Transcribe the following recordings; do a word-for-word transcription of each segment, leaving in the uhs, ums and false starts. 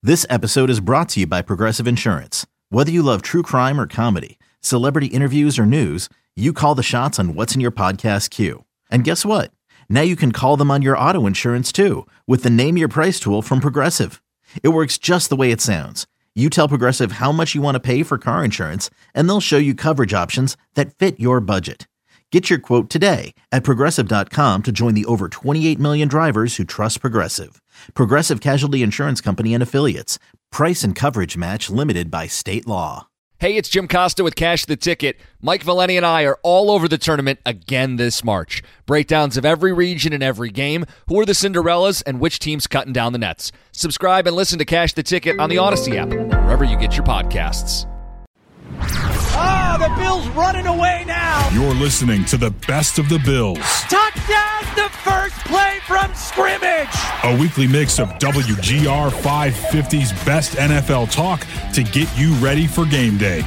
This episode is brought to you by Progressive Insurance. Whether you love true crime or comedy, celebrity interviews or news, you call the shots on what's in your podcast queue. And guess what? Now you can call them on your auto insurance too with the Name Your Price tool from Progressive. It works just the way it sounds. You tell Progressive how much you want to pay for car insurance, and they'll show you coverage options that fit your budget. Get your quote today at Progressive dot com to join the over twenty-eight million drivers who trust Progressive. Progressive Casualty Insurance Company and Affiliates. Price and coverage match limited by state law. Hey, it's Jim Costa with Cash the Ticket. Mike Valeni and I are all over the tournament again this March. Breakdowns of every region and every game, who are the Cinderellas, and which team's cutting down the nets. Subscribe and listen to Cash the Ticket on the Odyssey app, wherever you get your podcasts. Ah, the Bills running away now. You're listening to the best of the Bills. Touchdown, the first play from scrimmage. A weekly mix of W G R five fifty's best N F L talk to get you ready for game day.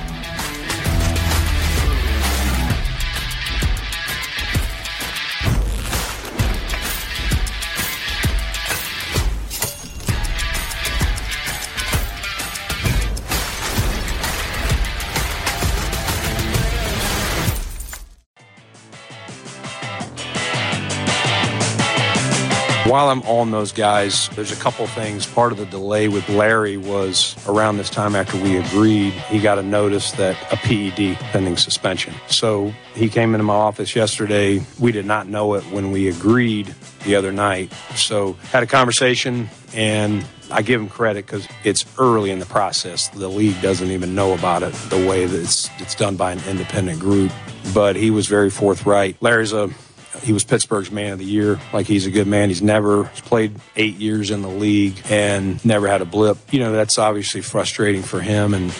While I'm on those guys, there's a couple things. Part of the delay with Larry was around this time after we agreed, he got a notice that a P E D pending suspension. So he came into my office yesterday. We did not know it when we agreed the other night. So had a conversation, and I give him credit because it's early in the process. The league doesn't even know about it the way that it's, it's done by an independent group. But he was very forthright. Larry's a He was Pittsburgh's man of the year. Like, he's a good man. He's never he's played eight years in the league and never had a blip. You know, that's obviously frustrating for him. And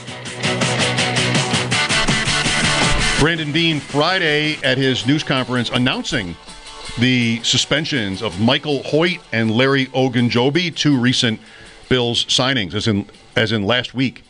Brandon Beane Friday at his news conference announcing the suspensions of Michael Hoyt and Larry Ogunjobi, two recent Bills signings, as in as in last week.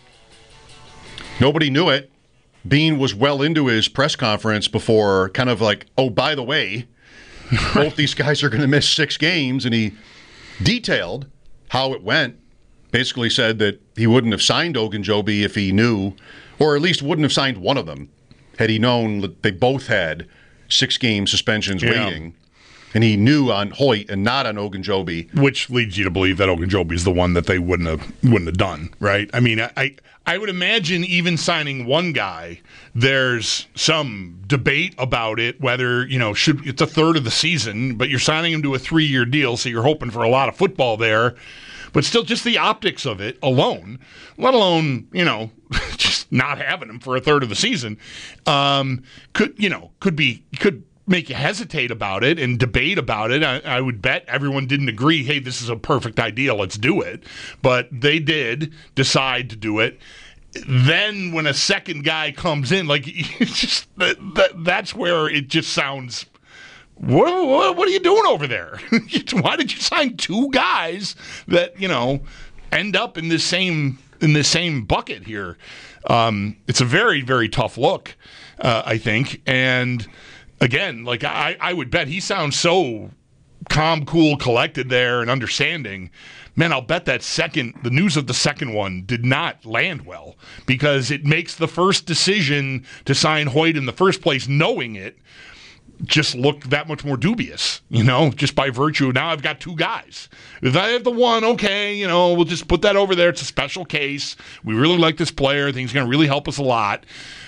Nobody knew it. Beane was well into his press conference before kind of like, oh, by the way, both these guys are going to miss six games, and he detailed how it went. Basically said that he wouldn't have signed Ogunjobi if he knew, or at least wouldn't have signed one of them had he known that they both had six-game suspensions yeah. waiting. And he knew on Hoyt and not on Ogunjobi. Which leads you to believe that Ogunjobi is the one that they wouldn't have wouldn't have done, right? I mean, I I would imagine even signing one guy, there's some debate about it, whether, you know, should it's a third of the season, but you're signing him to a three-year deal, so you're hoping for a lot of football there. But still, just the optics of it alone, let alone, you know, just not having him for a third of the season, um, could, you know, could be, could make you hesitate about it and debate about it. I, I would bet everyone didn't agree, hey, this is a perfect idea, let's do it. But they did decide to do it. Then when a second guy comes in, like, it's just that, that, that's where it just sounds, what, what, what are you doing over there? Why did you sign two guys that, you know, end up in this same in the same bucket here? Um, it's a very, very tough look, uh, I think. And again, like, I, I would bet he sounds so calm, cool, collected there and understanding. Man, I'll bet that second, the news of the second one did not land well, because it makes the first decision to sign Hoyt in the first place, knowing it, just look that much more dubious, you know, just by virtue of now I've got two guys. If I have the one, okay, you know, we'll just put that over there. It's a special case. We really like this player. I think he's going to really help us a lot.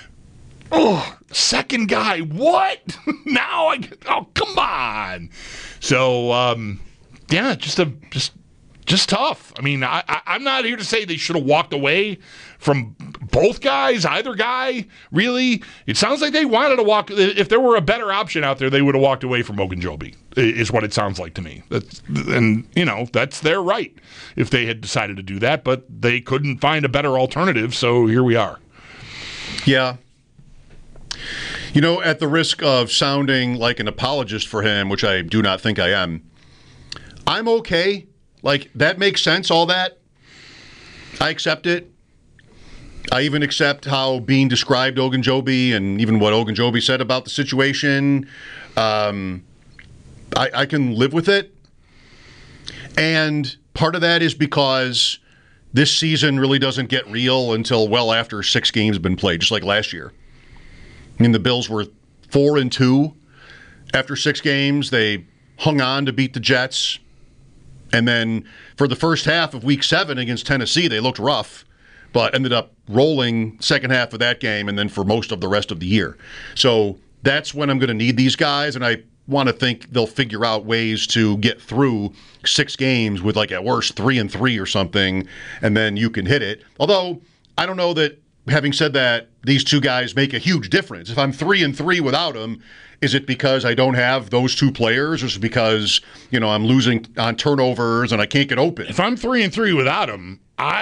Oh, second guy, what? Now I get, oh, come on. So, um, yeah, just a just just tough. I mean, I, I, I'm not here to say they should have walked away from both guys, either guy, really. It sounds like they wanted to walk. If there were a better option out there, they would have walked away from Ogunjobi, is what it sounds like to me. That's, and, you know, that's their right if they had decided to do that, but they couldn't find a better alternative, so here we are. Yeah. You know, at the risk of sounding like an apologist for him, which I do not think I am, I'm okay. Like, that makes sense, all that. I accept it. I even accept how Beane described Ogunjobi and even what Ogunjobi said about the situation. Um, I, I can live with it. And part of that is because this season really doesn't get real until well after six games have been played, just like last year. I mean, the Bills were four and two after six games. They hung on to beat the Jets. And then for the first half of week seven against Tennessee, they looked rough, but ended up rolling second half of that game and then for most of the rest of the year. So that's when I'm going to need these guys, and I want to think they'll figure out ways to get through six games with, like, at worst, three and three or something, and then you can hit it. Although, I don't know that, having said that, these two guys make a huge difference. If I'm three and three without them, is it because I don't have those two players, or is it because, you know, I'm losing on turnovers and I can't get open? If I'm three and three without him,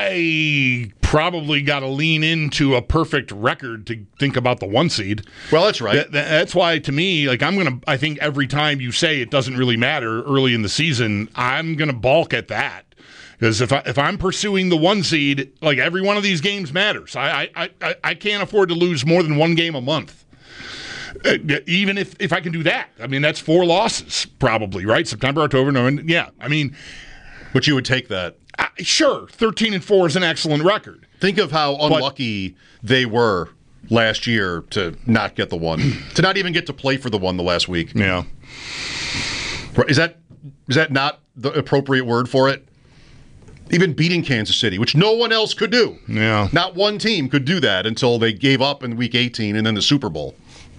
I probably got to lean into a perfect record to think about the one seed. Well, that's right. That, that's why, to me, like I'm gonna. I think every time you say it doesn't really matter early in the season, I'm gonna balk at that. Because if I, if I'm pursuing the one seed, like every one of these games matters. I I, I, I can't afford to lose more than one game a month. Uh, even if, if I can do that. I mean, that's four losses probably, right? September, October, November. Yeah, I mean. But you would take that. Uh, sure, thirteen and four is an excellent record. Think of how unlucky but, they were last year to not get the one, to not even get to play for the one the last week. Yeah. Is that is that not the appropriate word for it? Even beating Kansas City, which no one else could do. Yeah. Not one team could do that until they gave up in week eighteen and then the Super Bowl.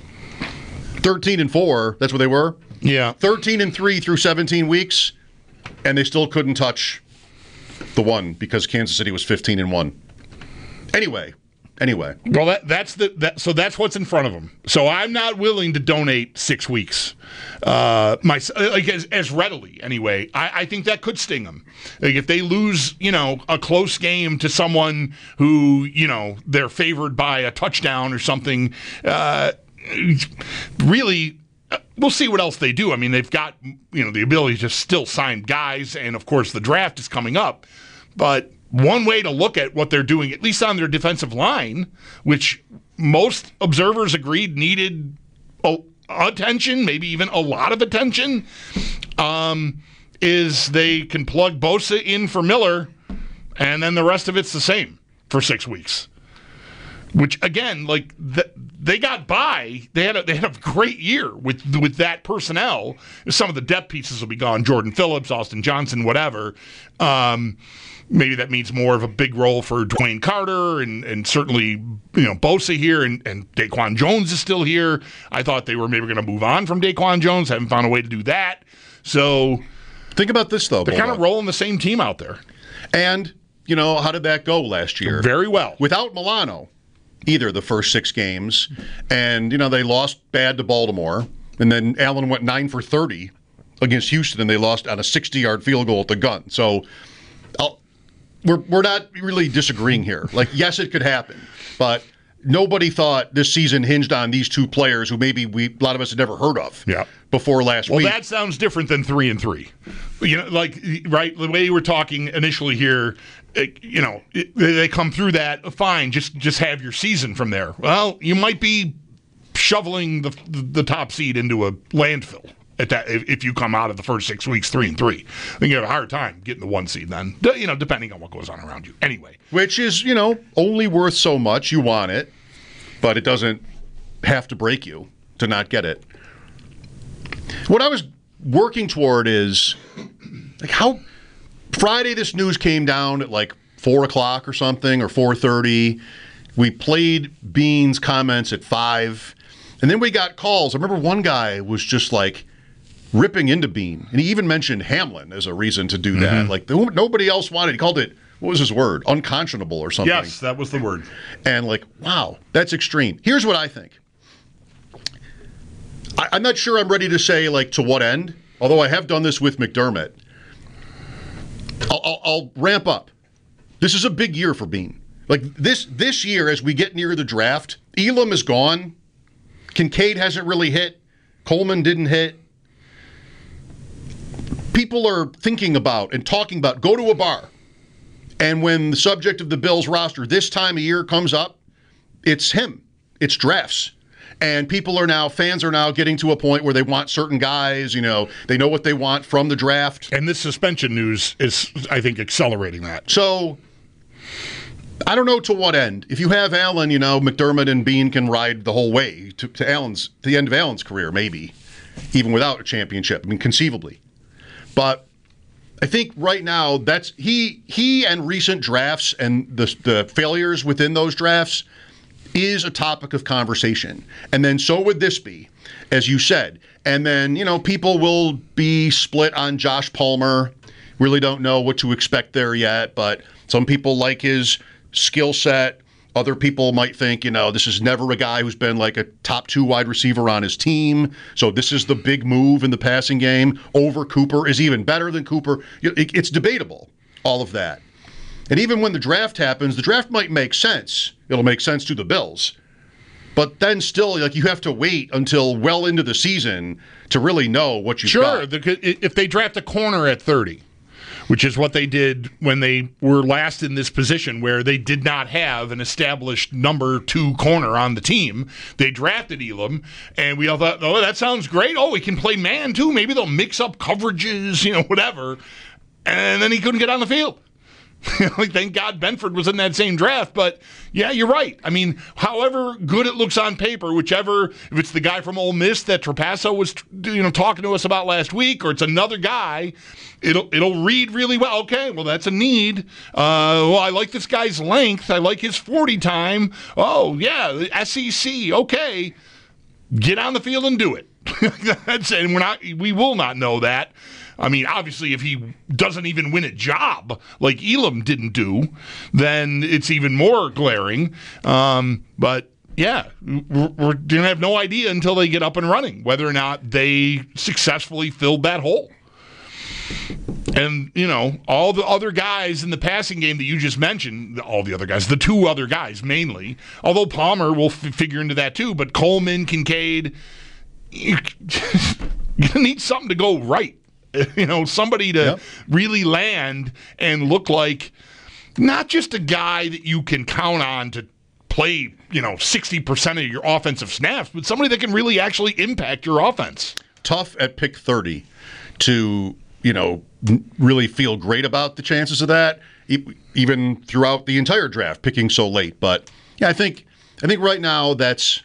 thirteen and four, that's what they were? Yeah. thirteen and three through seventeen weeks, and they still couldn't touch the one because Kansas City was fifteen and one. Anyway, anyway. Well, that that's the that, so that's what's in front of them. So I'm not willing to donate six weeks, uh, my like as, as readily anyway. I, I think that could sting them. Like if they lose, you know, a close game to someone who, you know, they're favored by a touchdown or something. Uh, really. We'll see what else they do. I mean, they've got, you know, the ability to still sign guys, and of course the draft is coming up. But one way to look at what they're doing, at least on their defensive line, which most observers agreed needed attention, maybe even a lot of attention, um, is they can plug Bosa in for Miller, and then the rest of it's the same for six weeks. Which again, like the, they got by. They had a, they had a great year with with that personnel. Some of the depth pieces will be gone. Jordan Phillips, Austin Johnson, whatever. Um, maybe that means more of a big role for Dwayne Carter and and certainly you know Bosa here and and Daquan Jones is still here. I thought they were maybe going to move on from Daquan Jones. Haven't found a way to do that. So think about this though. They're kind of rolling the same team out there. And you know how did that go last year? Very well without Milano. Either the first six games, and you know they lost bad to Baltimore, and then Allen went nine for thirty against Houston, and they lost on a sixty-yard field goal at the gun. So I'll, we're we're not really disagreeing here. Like, yes, it could happen, but nobody thought this season hinged on these two players who maybe we a lot of us had never heard of. Yeah. Before last well, week. Well, that sounds different than three and three. You know, like right the way you were talking initially here. It, you know, it, they come through that fine. Just just have your season from there. Well, you might be shoveling the the, the top seed into a landfill at that if, if you come out of the first six weeks three and three. I think you have a hard time getting the one seed then. You know, depending on what goes on around you. Anyway, which is you know only worth so much. You want it, but it doesn't have to break you to not get it. What I was working toward is like how. Friday, this news came down at like four o'clock or something, or four thirty. We played Bean's comments at five, and then we got calls. I remember one guy was just like ripping into Bean, and he even mentioned Hamlin as a reason to do that. Mm-hmm. Like nobody else wanted. He called it, what was his word? Unconscionable or something. Yes, that was the word. And like, wow, that's extreme. Here's what I think. I, I'm not sure I'm ready to say like to what end, although I have done this with McDermott. I'll, I'll, I'll ramp up. This is a big year for Bean. Like this this year, as we get near the draft, Elam is gone. Kincaid hasn't really hit. Coleman didn't hit. People are thinking about and talking about go to a bar. And when the subject of the Bills roster this time of year comes up, it's him. It's drafts. And people are now, fans are now getting to a point where they want certain guys, you know, they know what they want from the draft. And this suspension news is, I think, accelerating that. So I don't know to what end. If you have Allen, you know, McDermott and Bean can ride the whole way to, to Allen's to the end of Allen's career, maybe, even without a championship. I mean, conceivably. But I think right now that's he he and recent drafts and the the failures within those drafts is a topic of conversation. And then so would this be, as you said. And then, you know, people will be split on Josh Palmer. Really don't know what to expect there yet, but some people like his skill set. Other people might think, you know, this is never a guy who's been like a top two wide receiver on his team. So this is the big move in the passing game. Over Cooper is even better than Cooper. It's debatable, all of that. And even when the draft happens, the draft might make sense. It'll make sense to the Bills. But then still, like, you have to wait until well into the season to really know what you've sure, got. Sure, if they draft a corner at thirty, which is what they did when they were last in this position where they did not have an established number two corner on the team. They drafted Elam, and we all thought, oh, that sounds great. Oh, he can play man, too. Maybe they'll mix up coverages, you know, whatever. And then he couldn't get on the field. Like, thank God Benford was in that same draft. But, yeah, you're right. I mean, however good it looks on paper, whichever, if it's the guy from Ole Miss that Trapasso was, you know, talking to us about last week, or it's another guy, it'll it'll read really well. Okay, well, that's a need. Uh, well, I like this guy's length. I like his forty time. Oh, yeah, the S E C. Okay, get on the field and do it. That's and we're not. We will not know that. I mean, obviously, if he doesn't even win a job like Elam didn't do, then it's even more glaring. Um, but, yeah, we're, we're going to have no idea until they get up and running whether or not they successfully filled that hole. And, you know, all the other guys in the passing game that you just mentioned, all the other guys, the two other guys mainly, although Palmer will f- figure into that too, but Coleman, Kincaid, you're going to need something to go right. You know, somebody to yep. really land and look like not just a guy that you can count on to play, you know, sixty percent of your offensive snaps, but somebody that can really actually impact your offense. Tough at pick thirty to, you know, really feel great about the chances of that, even throughout the entire draft, picking so late. But, yeah, I think I think right now that's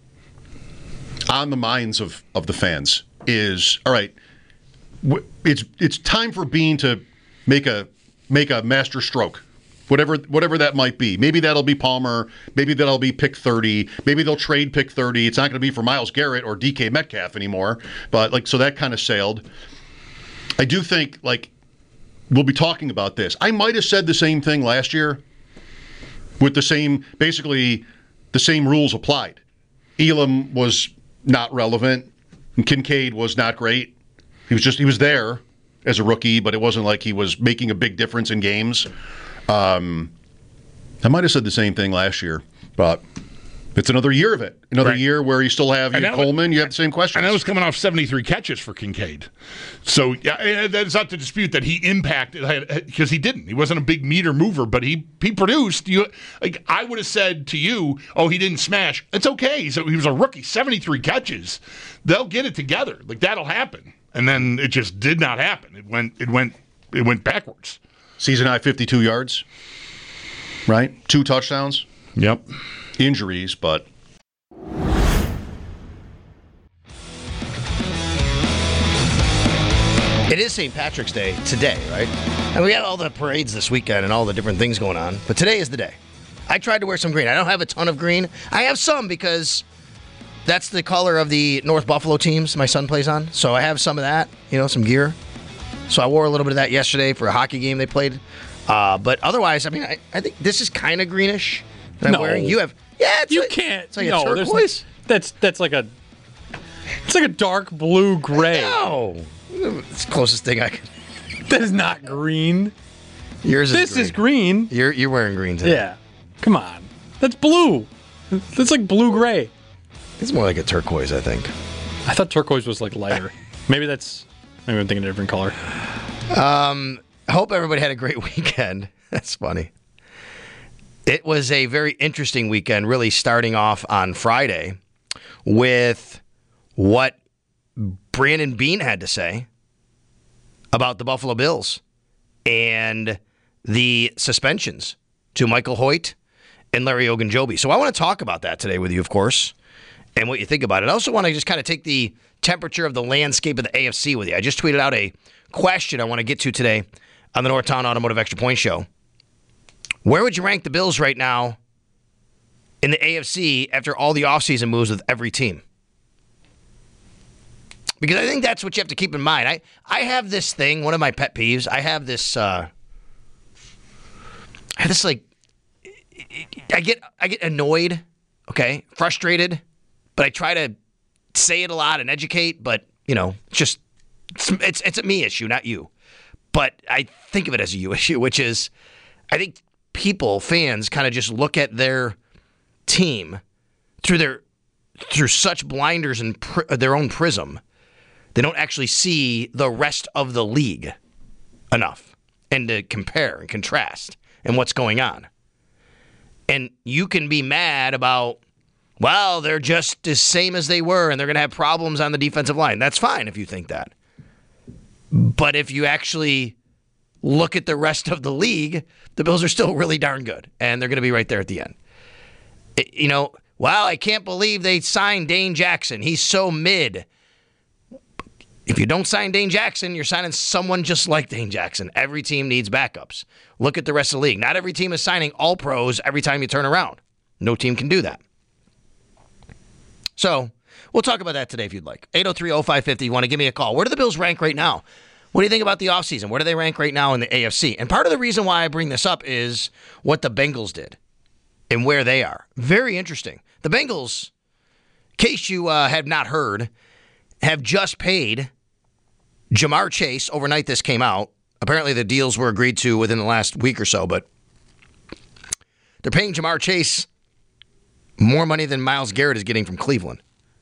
on the minds of, of the fans is, all right, It's it's time for Bean to make a make a master stroke, whatever whatever that might be. Maybe that'll be Palmer. Maybe that'll be pick thirty. Maybe they'll trade pick thirty. It's not going to be for Myles Garrett or D K Metcalf anymore. But like so that kind of sailed. I do think like we'll be talking about this. I might have said the same thing last year with the same basically the same rules applied. Elam was not relevant, and Kincaid was not great. He was just, he was there as a rookie, but it wasn't like he was making a big difference in games. Um, I might have said the same thing last year, but it's another year of it. Another right. year where you still have your Coleman, was, you have the same question. And that was coming off seventy-three catches for Kincaid. So yeah, that's not to dispute that he impacted, because he didn't. He wasn't a big meter mover, but he he produced. You, like I would have said to you, oh, he didn't smash. It's okay. So he was a rookie, seventy-three catches. They'll get it together. Like that'll happen. And then it just did not happen. It went it went it went backwards. Season high fifty-two yards. Right? Two touchdowns. Yep. Injuries, but it is Saint Patrick's Day today, right? And we got all the parades this weekend and all the different things going on, but today is the day. I tried to wear some green. I don't have a ton of green. I have some because that's the color of the North Buffalo teams my son plays on. So I have some of that, you know, some gear. So I wore a little bit of that yesterday for a hockey game they played. Uh, but otherwise, I mean, I, I think this is kind of greenish that I'm no. wearing. You have, yeah, it's you like, can't. It's like no, a turquoise. That's that's like a, it's like a dark blue gray. No, it's the closest thing I can. That is not green. Yours is this green. is green. You're you're wearing green today. Yeah, come on, that's blue. That's like blue gray. It's more like a turquoise, I think. I thought turquoise was like lighter. Maybe that's. Maybe I'm thinking a different color. Um, I hope everybody had a great weekend. That's funny. It was a very interesting weekend, really starting off on Friday with what Brandon Beane had to say about the Buffalo Bills and the suspensions to Michael Hoyt and Larry Ogunjobi. So I want to talk about that today with you, of course, and what you think about it. I also want to just kind of take the temperature of the landscape of the A F C with you. I just tweeted out a question I want to get to today on the Northtown Automotive Extra Point Show. Where would you rank the Bills right now in the A F C after all the offseason moves with every team? Because I think that's what you have to keep in mind. I, I have this thing, one of my pet peeves. I have this, uh, I have this like, I get I get annoyed, okay, frustrated, but I try to say it a lot and educate. But you know, just it's it's, it's a me issue, not you. But I think of it as a you issue, which is, I think people, fans, kind of just look at their team through their through such blinders and pr- their own prism. They don't actually see the rest of the league enough and to compare and contrast and what's going on. And you can be mad about, well, they're just the same as they were and they're going to have problems on the defensive line. That's fine if you think that. But if you actually look at the rest of the league, the Bills are still really darn good, and they're going to be right there at the end. It, you know, wow, I can't believe they signed Dane Jackson. He's so mid. If you don't sign Dane Jackson, you're signing someone just like Dane Jackson. Every team needs backups. Look at the rest of the league. Not every team is signing all pros every time you turn around. No team can do that. So we'll talk about that today if you'd like. eight oh three oh five five oh. You want to give me a call. Where do the Bills rank right now? What do you think about the offseason? Where do they rank right now in the A F C? And part of the reason why I bring this up is what the Bengals did and where they are. Very interesting. The Bengals, in case you uh, have not heard, have just paid Jamar Chase. Overnight this came out. Apparently the deals were agreed to within the last week or so, but they're paying Jamar Chase more money than Myles Garrett is getting from Cleveland.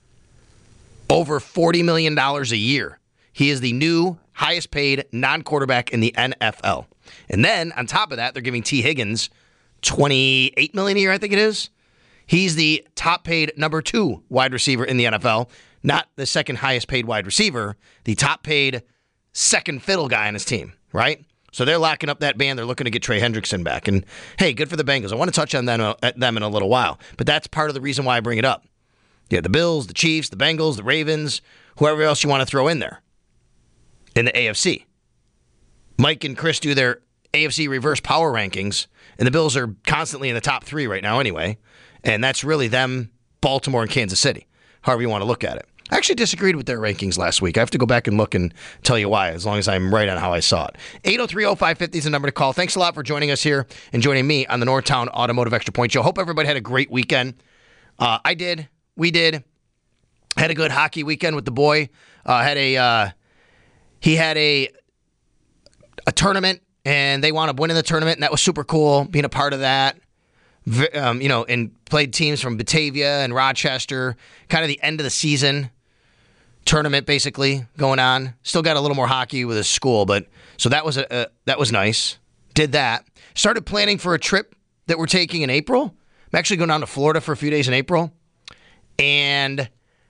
Over forty million dollars a year. He is the new highest paid non-quarterback in the N F L. And then on top of that, they're giving T. Higgins twenty-eight million dollars a year, I think it is. He's the top paid number two wide receiver in the N F L. Not the second highest paid wide receiver, the top paid second fiddle guy on his team, right? So they're locking up that band. They're looking to get Trey Hendrickson back. And hey, good for the Bengals. I want to touch on them, uh, them in a little while, but that's part of the reason why I bring it up. Yeah, the Bills, the Chiefs, the Bengals, the Ravens, whoever else you want to throw in there in the A F C. Mike and Chris do their A F C reverse power rankings, and the Bills are constantly in the top three right now anyway, and that's really them, Baltimore, and Kansas City, however you want to look at it. I actually disagreed with their rankings last week. I have to go back and look and tell you why, as long as I'm right on how I saw it. eight oh three oh five five oh is the number to call. Thanks a lot for joining us here and joining me on the Northtown Automotive Extra Point Show. Hope everybody had a great weekend. Uh, I did. We did. Had a good hockey weekend with the boy. Uh, had a uh, he had a a tournament, and they wound up winning the tournament, and that was super cool, being a part of that. Um, you know, and played teams from Batavia and Rochester. Kind of the end of the season tournament, basically going on. Still got a little more hockey with his school, but so that was a, a that was nice. Did that. Started planning for a trip that we're taking in April. I'm actually going down to Florida for a few days in April, and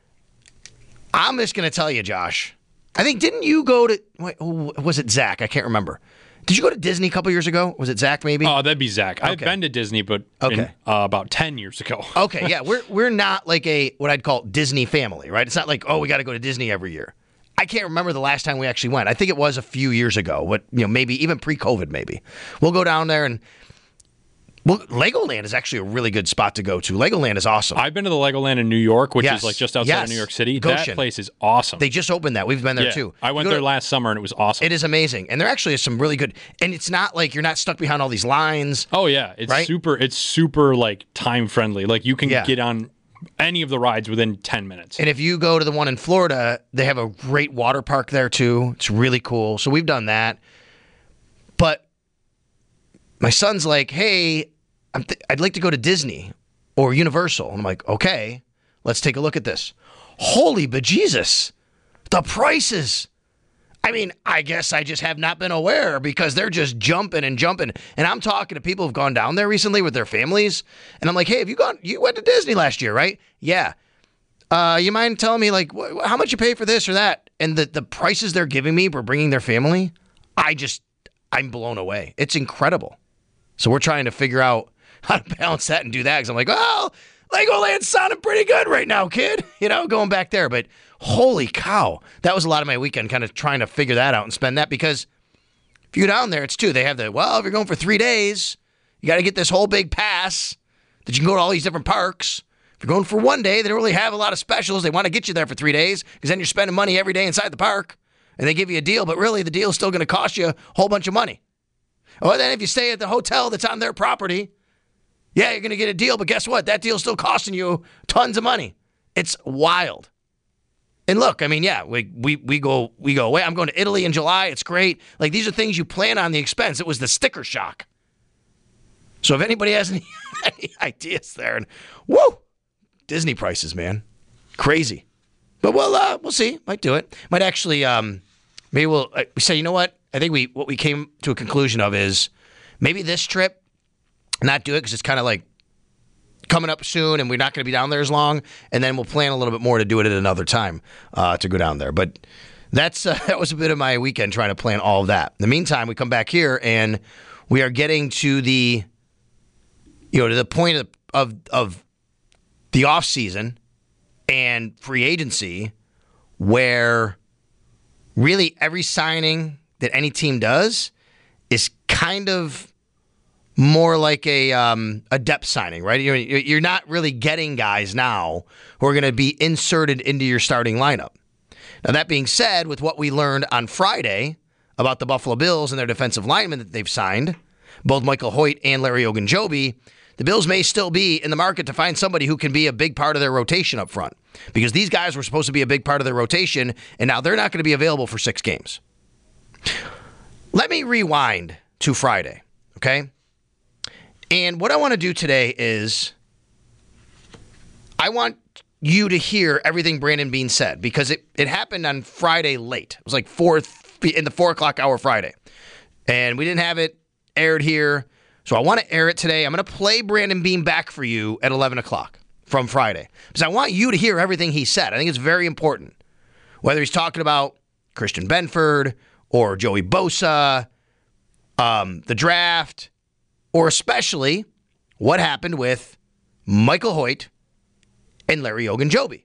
I'm just going to tell you, Josh. I think didn't you go to? Wait, was it Zach? I can't remember. Did you go to Disney a couple years ago? Was it Zach maybe? Oh, that'd be Zach. Okay. I've been to Disney, but okay. in, uh, about ten years ago. Okay, yeah. We're we're not like a what I'd call Disney family, right? It's not like, oh, we got to go to Disney every year. I can't remember the last time we actually went. I think it was a few years ago, but you know, maybe even pre-COVID maybe. We'll go down there and well, Legoland is actually a really good spot to go to. Legoland is awesome. I've been to the Legoland in New York, which yes. is like just outside yes. of New York City. Goshen. That place is awesome. They just opened that. We've been there yeah. too. I went there to, last summer and it was awesome. It is amazing. And there actually is some really good, and it's not like you're not stuck behind all these lines. Oh yeah. It's right? super, it's super like time friendly. Like you can yeah. get on any of the rides within ten minutes. And if you go to the one in Florida, they have a great water park there too. It's really cool. So we've done that. But my son's like, hey, I'm th- I'd like to go to Disney or Universal. And I'm like, okay, let's take a look at this. Holy bejesus. The prices. I mean, I guess I just have not been aware because they're just jumping and jumping. And I'm talking to people who've gone down there recently with their families. And I'm like, hey, have you gone, you went to Disney last year, right? Yeah. Uh, you mind telling me like wh- how much you pay for this or that? And the, the prices they're giving me for bringing their family, I just, I'm blown away. It's incredible. So we're trying to figure out how to balance that and do that because I'm like, well, Legoland's sounding pretty good right now, kid. You know, going back there. But holy cow, that was a lot of my weekend kind of trying to figure that out and spend that because if you go down there, it's two. They have the, well, if you're going for three days, you got to get this whole big pass that you can go to all these different parks. If you're going for one day, they don't really have a lot of specials. They want to get you there for three days because then you're spending money every day inside the park and they give you a deal, but really the deal is still going to cost you a whole bunch of money. Or then if you stay at the hotel that's on their property, yeah, you're going to get a deal, but guess what? That deal's still costing you tons of money. It's wild. And look, I mean, yeah, we we we go we go away. I'm going to Italy in July. It's great. Like, these are things you plan on the expense. It was the sticker shock. So if anybody has any, any ideas there, and whoa, Disney prices, man, crazy. But we'll uh, we'll see. Might do it. Might actually. Um, maybe we'll uh, say, you know what? I think we what we came to a conclusion of is maybe this trip, not do it because it's kind of like coming up soon and we're not going to be down there as long, and then we'll plan a little bit more to do it at another time uh, to go down there. But that's uh, that was a bit of my weekend trying to plan all of that. In the meantime, we come back here and we are getting to the, you know, to the point of of, of the off season and free agency where really every signing that any team does is kind of more like a um, a depth signing, right? You're, you're not really getting guys now who are going to be inserted into your starting lineup. Now, that being said, with what we learned on Friday about the Buffalo Bills and their defensive linemen that they've signed, both Michael Hoyt and Larry Ogunjobi, the Bills may still be in the market to find somebody who can be a big part of their rotation up front because these guys were supposed to be a big part of their rotation, and now they're not going to be available for six games. Let me rewind to Friday, okay? And what I want to do today is I want you to hear everything Brandon Beane said because it, it happened on Friday late. It was like four in the four o'clock hour Friday. And we didn't have it aired here. So I want to air it today. I'm going to play Brandon Beane back for you at eleven o'clock from Friday because I want you to hear everything he said. I think it's very important. Whether he's talking about Christian Benford or Joey Bosa, um, the draft, or especially what happened with Michael Hoyt and Larry Ogunjobi.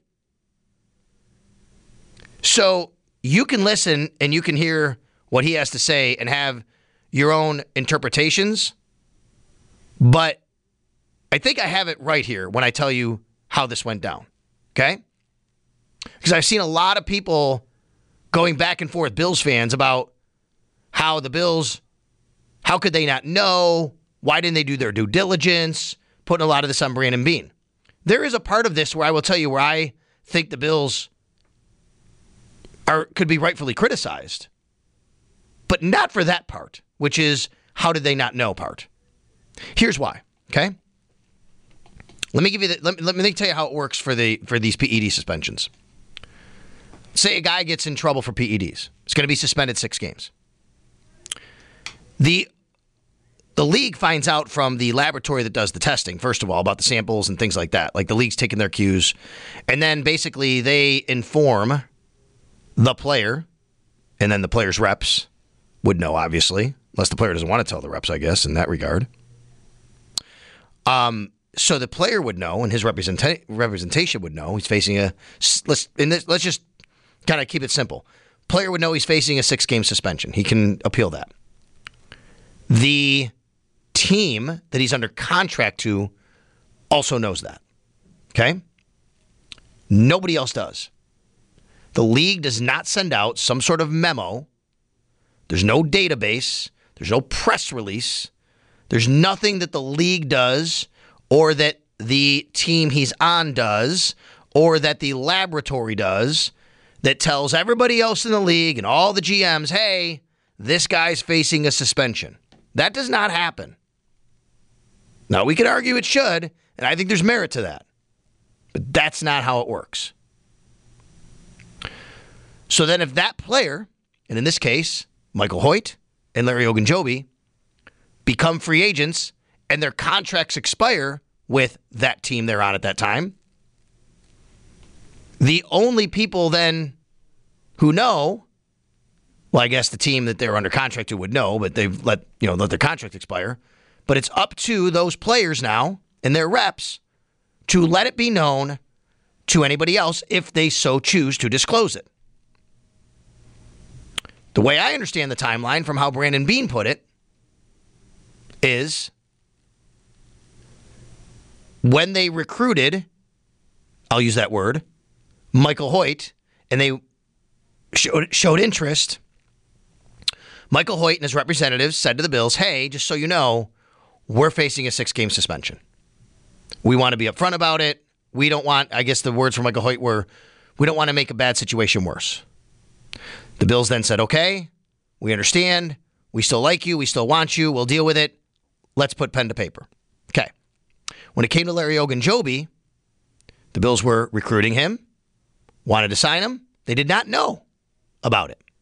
So you can listen and you can hear what he has to say and have your own interpretations, but I think I have it right here when I tell you how this went down, okay? Because I've seen a lot of people going back and forth, Bills fans, about how the Bills, how could they not know? Why didn't they do their due diligence? Putting a lot of this on Brandon Beane. There is a part of this where I will tell you where I think the Bills are could be rightfully criticized, but not for that part, which is how did they not know part. Here's why, okay? Let me give you the, let me, let me tell you how it works for the for these P E D suspensions. Say a guy gets in trouble for P E Ds. It's going to be suspended six games. The The league finds out from the laboratory that does the testing, first of all, about the samples and things like that. Like the league's taking their cues. And then basically they inform the player, and then the player's reps would know, obviously, unless the player doesn't want to tell the reps, I guess, in that regard. Um, so the player would know, and his representa- representation would know. He's facing a let's and this, let's just kind of keep it simple. Player would know he's facing a six-game suspension. He can appeal that. The team that he's under contract to also knows that. Okay? Nobody else does. The league does not send out some sort of memo. There's no database. There's no press release. There's nothing that the league does or that the team he's on does or that the laboratory does that tells everybody else in the league and all the G Ms, hey, this guy's facing a suspension. That does not happen. Now, we could argue it should, and I think there's merit to that. But that's not how it works. So then if that player, and in this case, Michael Hoyt and Larry Ogunjobi, become free agents and their contracts expire with that team they're on at that time, the only people then who know, well, I guess the team that they're under contract to would know, but they've let, you know, let their contract expire. But it's up to those players now and their reps to let it be known to anybody else if they so choose to disclose it. The way I understand the timeline from how Brandon Beane put it is when they recruited, I'll use that word, Michael Hoyt, and they showed, showed interest, Michael Hoyt and his representatives said to the Bills, hey, just so you know, we're facing a six-game suspension. We want to be upfront about it. We don't want, I guess the words from Michael Hoyt were, we don't want to make a bad situation worse. The Bills then said, okay, we understand. We still like you. We still want you. We'll deal with it. Let's put pen to paper. Okay. When it came to Larry Ogunjobi, the Bills were recruiting him, wanted to sign him. They did not know about it.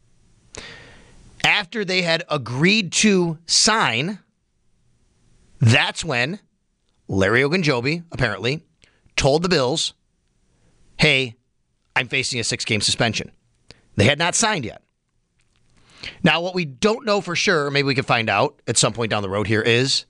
After they had agreed to sign, that's when Larry Ogunjobi, apparently, told the Bills, hey, I'm facing a six-game suspension. They had not signed yet. Now, what we don't know for sure, maybe we can find out at some point down the road here, is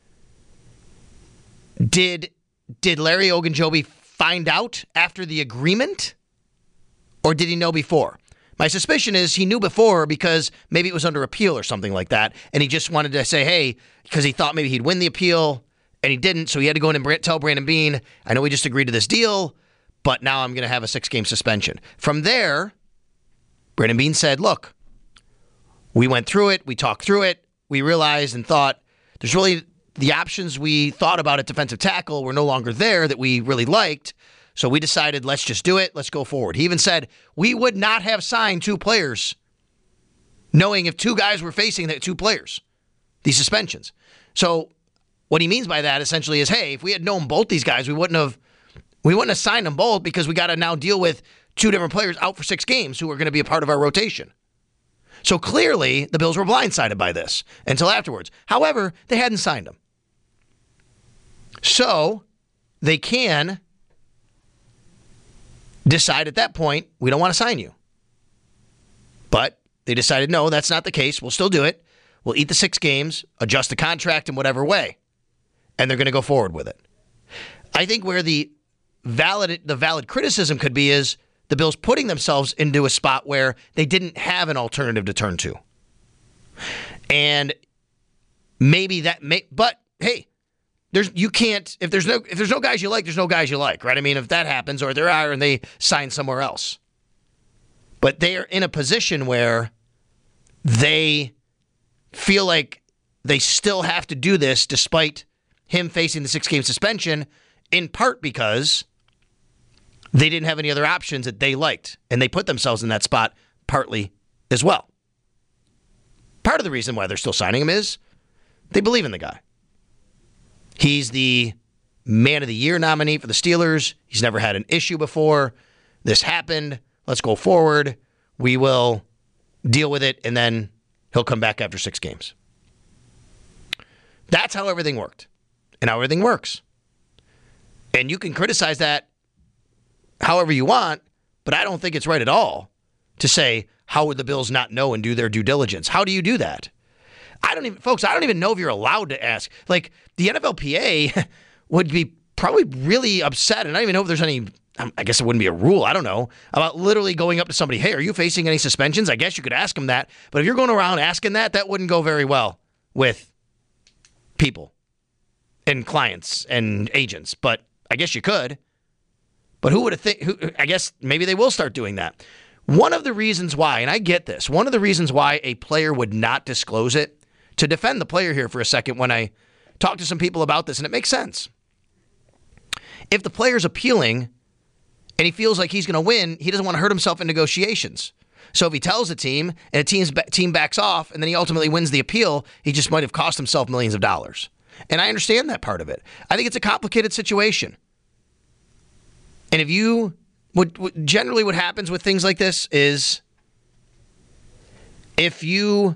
did, did Larry Ogunjobi find out after the agreement, or did he know before? My suspicion is he knew before because maybe it was under appeal or something like that, and he just wanted to say, hey, because he thought maybe he'd win the appeal, and he didn't, so he had to go in and tell Brandon Beane, I know we just agreed to this deal, but now I'm going to have a six-game suspension. From there, Brandon Beane said, look, we went through it, we talked through it, we realized and thought there's really the options we thought about at defensive tackle were no longer there that we really liked, so we decided let's just do it, let's go forward. He even said we would not have signed two players knowing if two guys were facing the two players, these suspensions. So what he means by that essentially is, hey, if we had known both these guys, we wouldn't have we wouldn't have signed them both because we got to now deal with two different players out for six games who are going to be a part of our rotation. So clearly, the Bills were blindsided by this until afterwards. However, they hadn't signed them. So they can decide at that point, we don't want to sign you. But they decided, no, that's not the case. We'll still do it. We'll eat the six games, adjust the contract in whatever way, and they're going to go forward with it. I think where the valid the valid criticism could be is the Bills putting themselves into a spot where they didn't have an alternative to turn to. And maybe that may, but hey, there's you can't if there's no if there's no guys you like, there's no guys you like, right? I mean, if that happens or there are and they sign somewhere else. But they are in a position where they feel like they still have to do this despite him facing the six-game suspension, in part because they didn't have any other options that they liked, and they put themselves in that spot partly as well. Part of the reason why they're still signing him is they believe in the guy. He's the Man of the Year nominee for the Steelers. He's never had an issue before. This happened. Let's go forward. We will deal with it, and then he'll come back after six games. That's how everything worked and how everything works. And you can criticize that however you want, but I don't think it's right at all to say, how would the Bills not know and do their due diligence? How do you do that? I don't even, folks, I don't even know if you're allowed to ask. Like, the N F L P A would be probably really upset, and I don't even know if there's any, I guess it wouldn't be a rule, I don't know, about literally going up to somebody, hey, are you facing any suspensions? I guess you could ask them that, but if you're going around asking that, that wouldn't go very well with people and clients and agents, but I guess you could. But who would have think? Who, I guess maybe they will start doing that. One of the reasons why, and I get this, one of the reasons why a player would not disclose it, to defend the player here for a second when I talk to some people about this, and it makes sense. If the player's appealing and he feels like he's going to win, he doesn't want to hurt himself in negotiations. So if he tells the team and a team's team backs off and then he ultimately wins the appeal, he just might have cost himself millions of dollars. And I understand that part of it. I think it's a complicated situation. And if you, what, what generally what happens with things like this is if you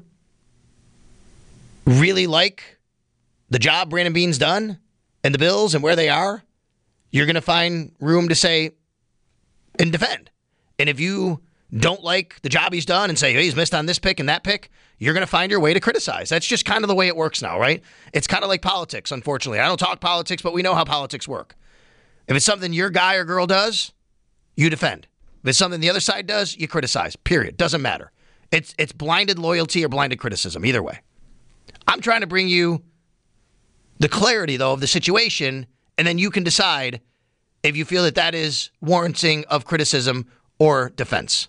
really like the job Brandon Beane's done and the Bills and where they are, you're going to find room to say and defend. And if you don't like the job he's done and say, hey, he's missed on this pick and that pick, you're going to find your way to criticize. That's just kind of the way it works now, right? It's kind of like politics, unfortunately. I don't talk politics, but we know how politics work. If it's something your guy or girl does, you defend. If it's something the other side does, you criticize, period. Doesn't matter. It's it's blinded loyalty or blinded criticism, either way. I'm trying to bring you the clarity, though, of the situation, and then you can decide if you feel that that is warranting of criticism or defense.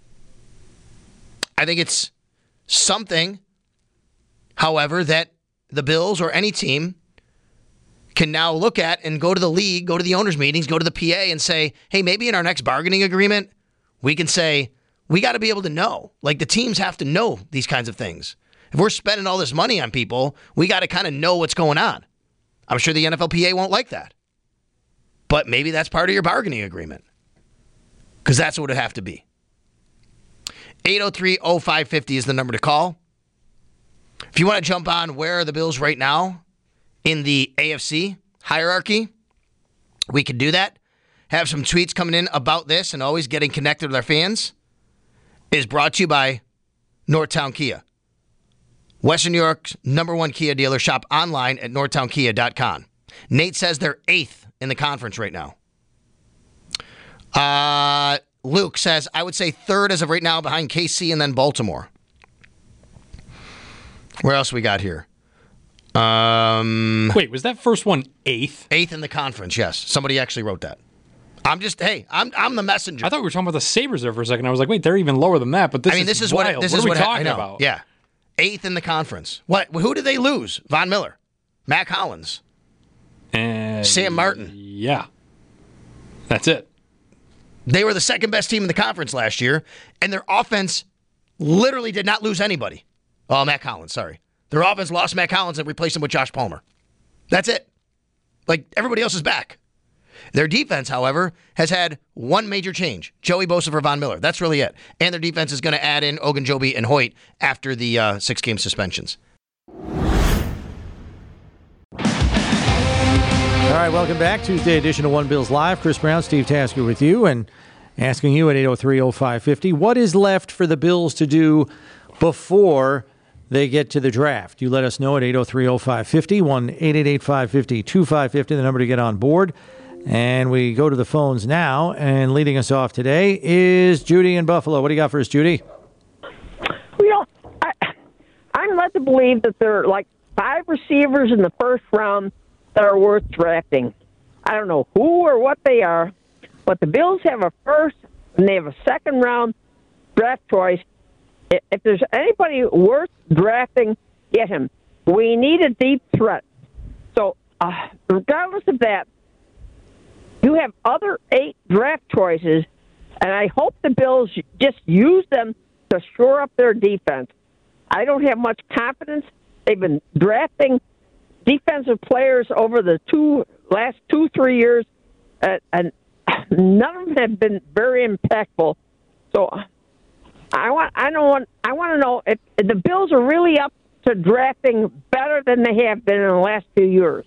I think it's something, however, that the Bills or any team can now look at and go to the league, go to the owners' meetings, go to the P A and say, hey, maybe in our next bargaining agreement, we can say, we got to be able to know. Like, the teams have to know these kinds of things. If we're spending all this money on people, we got to kind of know what's going on. I'm sure the N F L P A won't like that. But maybe that's part of your bargaining agreement. Because that's what it would have to be. eight oh three oh five five oh is the number to call. If you want to jump on where are the Bills right now in the A F C hierarchy, we can do that. Have some tweets coming in about this and always getting connected with our fans. Is brought to you by Northtown Kia. Western New York's number one Kia dealer. Shop online at northtown kia dot com. Nate says they're eighth in the conference right now. Uh, Luke says, I would say third as of right now behind K C and then Baltimore. Where else we got here? Um, Wait, was that first one eighth? Eighth in the conference, yes. Somebody actually wrote that. I'm just, hey, I'm I'm the messenger. I thought we were talking about the Sabres there for a second. I was like, wait, they're even lower than that. But this I mean, is this is wild. what this what is are we what talking I know. about? Yeah, eighth in the conference. What? Who did they lose? Von Miller, Matt Collins, and Sam Martin. Yeah, that's it. They were the second best team in the conference last year, and their offense literally did not lose anybody. Oh, Matt Collins, sorry. Their offense lost Matt Collins and replaced him with Josh Palmer. That's it. Like, everybody else is back. Their defense, however, has had one major change. Joey Bosa for Von Miller. That's really it. And their defense is going to add in Ogunjobi and Hoyt after the uh, six-game suspensions. All right, welcome back. Tuesday edition of One Bills Live. Chris Brown, Steve Tasker with you, and asking you at eight oh three oh five five oh, what is left for the Bills to do before they get to the draft? You let us know at eight oh three oh five five oh, one eight eight eight five five oh two five five oh, the number to get on board. And we go to the phones now, and leading us off today is Judy in Buffalo. What do you got for us, Judy? You know, I, I'm led to believe that there are like five receivers in the first round that are worth drafting. I don't know who or what they are, but the Bills have a first and they have a second round draft choice. If there's anybody worth drafting, get him. We need a deep threat. So, uh, regardless of that, you have other eight draft choices, and I hope the Bills just use them to shore up their defense. I don't have much confidence. They've been drafting defensive players over the two last two, three years, uh, and none of them have been very impactful. So I want, I don't want, I want to know if, if the Bills are really up to drafting better than they have been in the last few years.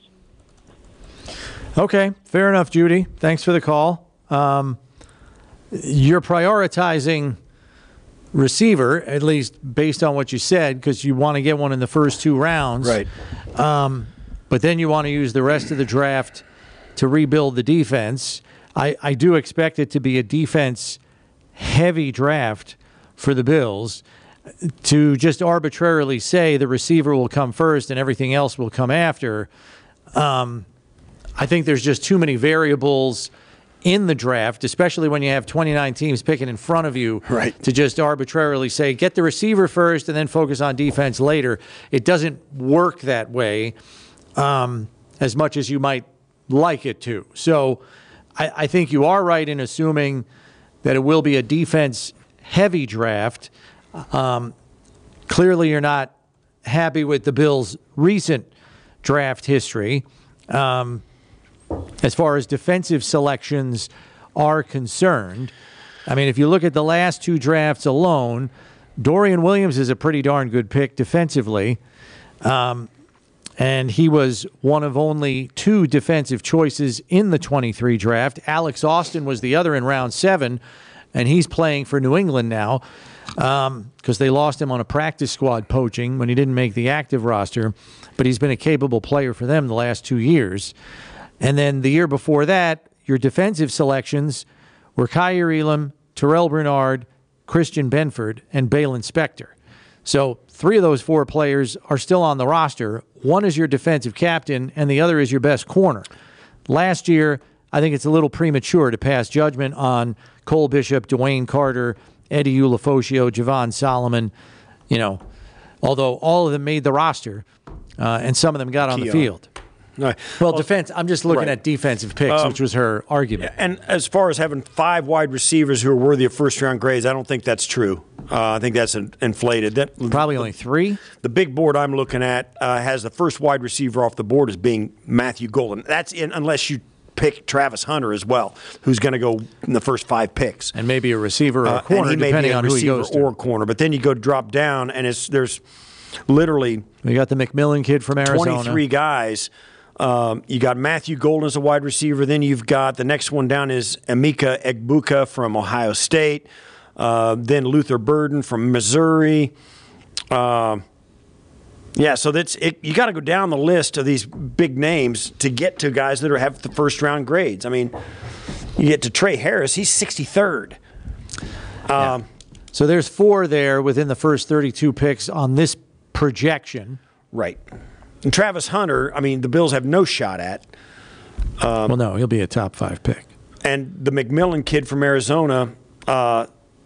Okay, fair enough, Judy. Thanks for the call. Um, you're prioritizing receiver, at least based on what you said, because you want to get one in the first two rounds. Right. Um, but then you want to use the rest of the draft to rebuild the defense. I, I do expect it to be a defense-heavy draft for the Bills. To just arbitrarily say the receiver will come first and everything else will come after, um, I think there's just too many variables in the draft, especially when you have twenty-nine teams picking in front of you, right, to just arbitrarily say, get the receiver first and then focus on defense later. It doesn't work that way um, as much as you might like it to. So I, I think you are right in assuming that it will be a defense-heavy draft. Um, clearly you're not happy with the Bills' recent draft history. Um, as far as defensive selections are concerned. I mean, if you look at the last two drafts alone, Dorian Williams is a pretty darn good pick defensively. Um, and he was one of only two defensive choices in the twenty-three draft. Alex Austin was the other in round seven. and he's playing for New England now because um, they lost him on a practice squad poaching when he didn't make the active roster, but he's been a capable player for them the last two years. And then the year before that, your defensive selections were Kyer Elam, Terrell Bernard, Christian Benford, and Balin Spector. So three of those four players are still on the roster. One is your defensive captain, and the other is your best corner. Last year, I think it's a little premature to pass judgment on Cole Bishop, Dwayne Carter, Eddie Ulofoshio, Javon Solomon, you know, although all of them made the roster, uh, and some of them got on the field. Right. Well, well, defense. I'm just looking right. at defensive picks, um, which was her argument. And as far as having five wide receivers who are worthy of first-round grades, I don't think that's true. Uh, I think that's inflated. That, Probably only three. The big board I'm looking at uh, has the first wide receiver off the board as being Matthew Golden. That's in unless you pick Travis Hunter as well, who's going to go in the first five picks, and maybe a receiver or a uh, corner, and he may depending be a on who he receiver goes to. or corner. But then you go drop down, and it's there's literally we got the McMillan kid from Arizona, twenty-three guys. Um, you got Matthew Golden as a wide receiver. Then you've got the next one down is Emeka Egbuka from Ohio State. Uh, then Luther Burden from Missouri. Uh, yeah, so that's it. You got to go down the list of these big names to get to guys that are, have the first round grades. I mean, you get to Trey Harris; he's sixty-third. Yeah. Um, so there's four there within the first thirty-two picks on this projection. Right. And Travis Hunter, I mean, the Bills have no shot at. Um, well, no, he'll be a top five pick. And the McMillan kid from Arizona, uh,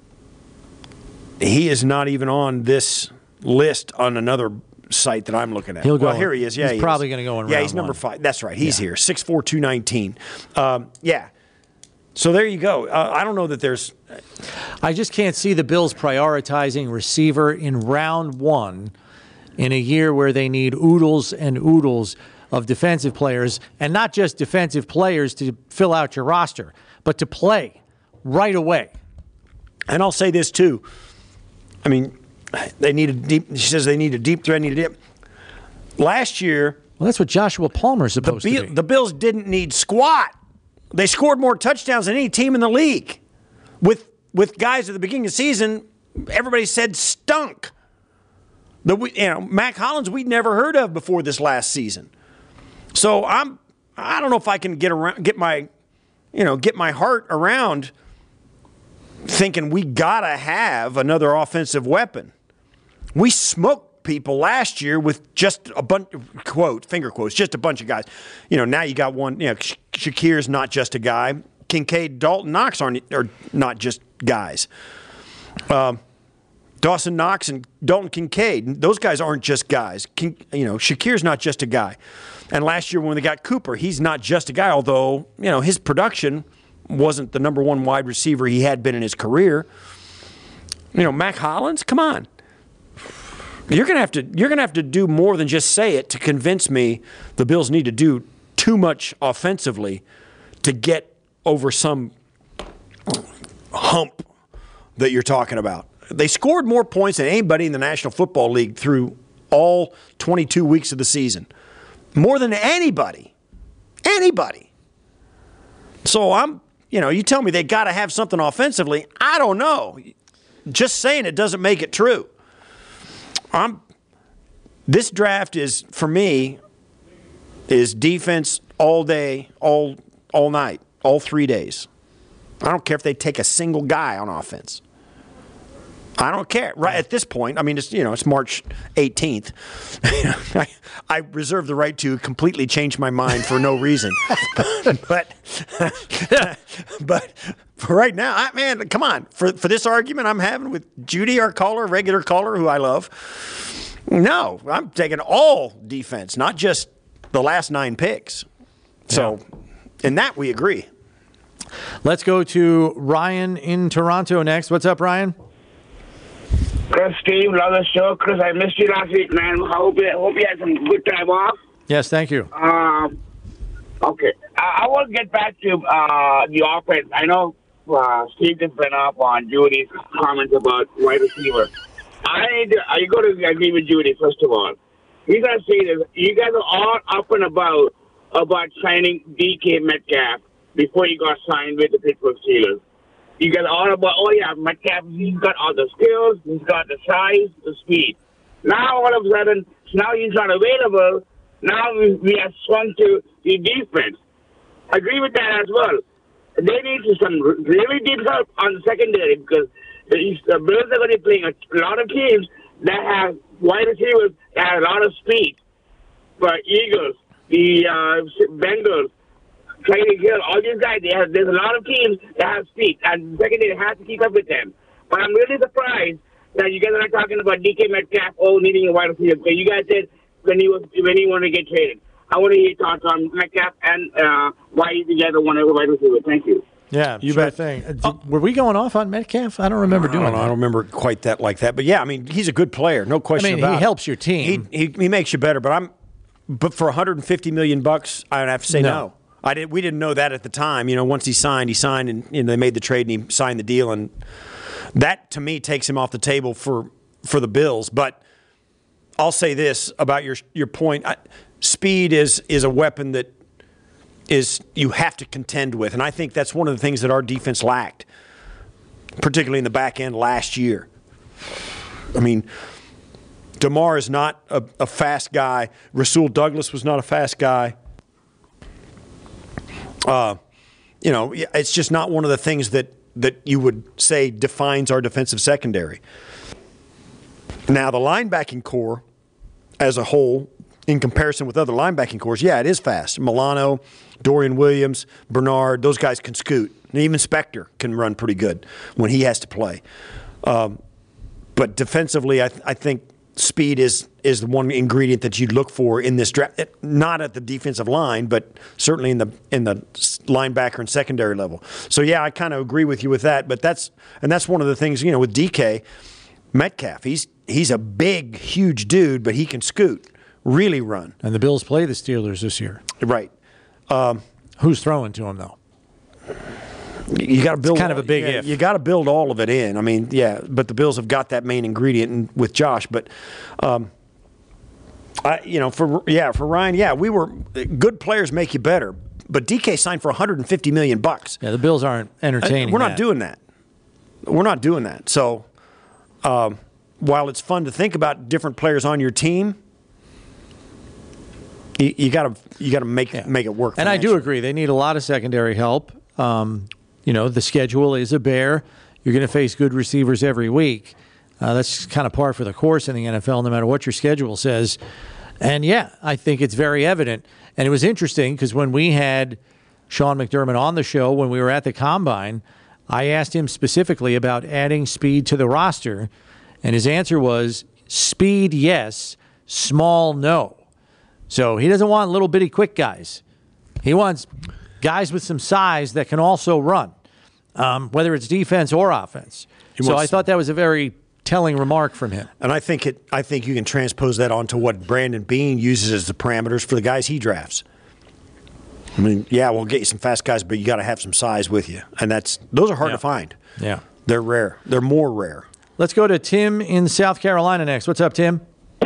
he is not even on this list on another site that I'm looking at. He'll go. Well, here he is. Yeah, he's he probably is. going to go in Yeah, round he's number one. five. That's right. He's yeah. here. six four, two nineteen. Um, yeah. So there you go. Uh, I don't know that there's. I just can't see the Bills prioritizing receiver in round one in a year where they need oodles and oodles of defensive players, and not just defensive players to fill out your roster, but to play right away. And I'll say this too. I mean, they need a deep. She says they need a deep threat. Need a deep. Last year, well, that's what Joshua Palmer's supposed the, to be. The Bills didn't need squat. They scored more touchdowns than any team in the league. With with guys at the beginning of the season, everybody said stunk. The you know Mac Hollins we'd never heard of before this last season. So I'm I don't know if I can get around get my you know get my heart around thinking we gotta have another offensive weapon. We smoked people last year with just a bunch quote finger quotes just a bunch of guys. You know now you got one. You know Sha- Shakir's not just a guy. Kincaid, Dalton, Knox aren't are not just guys. Um, Dawson Knox and Dalton Kincaid, those guys aren't just guys. King, you know, Shakir's not just a guy. And last year when they got Cooper, he's not just a guy, although, you know, his production wasn't the number one wide receiver he had been in his career. You know, Mac Hollins, come on. You're gonna have to you're gonna have to do more than just say it to convince me the Bills need to do too much offensively to get over some hump that you're talking about. They scored more points than anybody in the National Football League through all twenty-two weeks of the season. More than anybody. Anybody. So I'm, you know, you tell me they got to have something offensively. I don't know. Just saying it doesn't make it true. I'm. This draft is, for me, is defense all day, all all night, all three days. I don't care if they take a single guy on offense. I don't care. Right at this point, I mean, it's you know, it's March eighteenth. I, I reserve the right to completely change my mind for no reason. but, but for right now, I, man, come on. For for this argument I'm having with Judy, our caller, regular caller, who I love. No, I'm taking all defense, not just the last nine picks. So, yeah. In that we agree. Let's go to Ryan in Toronto next. What's up, Ryan? Chris, Steve, love the show. Chris, I missed you last week, man. I hope you, hope you had some good time off. Yes, thank you. Um, okay. I, I want to get back to uh, the offense. I know uh, Steve just went off on Judy's comments about wide receiver. I need to, I go to agree with Judy, first of all. You got to say this. You guys are all up and about about signing D K Metcalf before he got signed with the Pittsburgh Steelers. You get all about, oh, yeah, Metcalf, he's got all the skills, he's got the size, the speed. Now, all of a sudden, now he's not available. Now we, we have swung to the defense. I agree with that as well. They need some really deep help on the secondary because the, the Bills are going to be playing a lot of teams that have wide receivers that have a lot of speed. But Eagles, the uh, Bengals, Tyreek Hill, all these guys, they have, there's a lot of teams that have speed, and the secondary has to keep up with them. But I'm really surprised that you guys are not talking about D K Metcalf, oh, needing a wide receiver. Because you guys said when he was when he wanted to get traded. I want to hear your thoughts on Metcalf and uh, why you guys don't want a wide receiver. Thank you. Yeah, You sure bet. thing. Uh, did- were we going off on Metcalf? I don't remember I doing don't know. that. I don't remember quite that like that. But yeah, I mean, he's a good player, no question I mean, about he it. helps your team. He, he he makes you better. But I'm, but for one hundred fifty million bucks, I'd have to say no. No. I did. We didn't know that at the time. You know, once he signed, he signed, and you know, they made the trade, and he signed the deal, and that to me takes him off the table for for the Bills. But I'll say this about your your point: I, speed is is a weapon that is you have to contend with, and I think that's one of the things that our defense lacked, particularly in the back end last year. I mean, DeMar is not a, a fast guy. Rasul Douglas was not a fast guy. Uh, you know, it's just not one of the things that, that you would say defines our defensive secondary. Now, the linebacking core as a whole, in comparison with other linebacking cores, yeah, it is fast. Milano, Dorian Williams, Bernard, those guys can scoot. And even Spector can run pretty good when he has to play. Um, but defensively, I, th- I think speed is is the one ingredient that you'd look for in this draft. Not at the defensive line, but certainly in the in the linebacker and secondary level. So yeah, I kind of agree with you with that. But that's and that's one of the things, you know, with D K Metcalf. He's he's a big, huge dude, but he can scoot, really run. And the Bills play the Steelers this year. Right. Um, Who's throwing to him though? You got to build It's kind of a big yeah, if. You got to build all of it in. I mean, yeah, but the Bills have got that main ingredient in, with Josh. But, um, I, you know, for yeah, for Ryan, yeah, we were good players make you better. But D K signed for one hundred fifty million bucks. Yeah, the Bills aren't entertaining. Uh, We're not that. doing that. We're not doing that. So, um, while it's fun to think about different players on your team, you got to you got to make Yeah. make it work. And I do financially. agree. They need a lot of secondary help. Um, you know, the schedule is a bear. You're going to face good receivers every week. Uh, that's kind of par for the course in the N F L, no matter what your schedule says. And, yeah, I think it's very evident. And it was interesting because when we had Sean McDermott on the show, when we were at the Combine, I asked him specifically about adding speed to the roster. And his answer was speed, yes, small, no. So he doesn't want little bitty quick guys. He wants guys with some size that can also run, um, whether it's defense or offense. So wants- I thought that was a very telling remark from him. And I think it. I think you can transpose that onto what Brandon Beane uses as the parameters for the guys he drafts. I mean, yeah, we'll get you some fast guys, but you got to have some size with you, and that's those are hard Yeah. to find. Yeah. They're rare. They're more rare. Let's go to Tim in South Carolina next. What's up, Tim?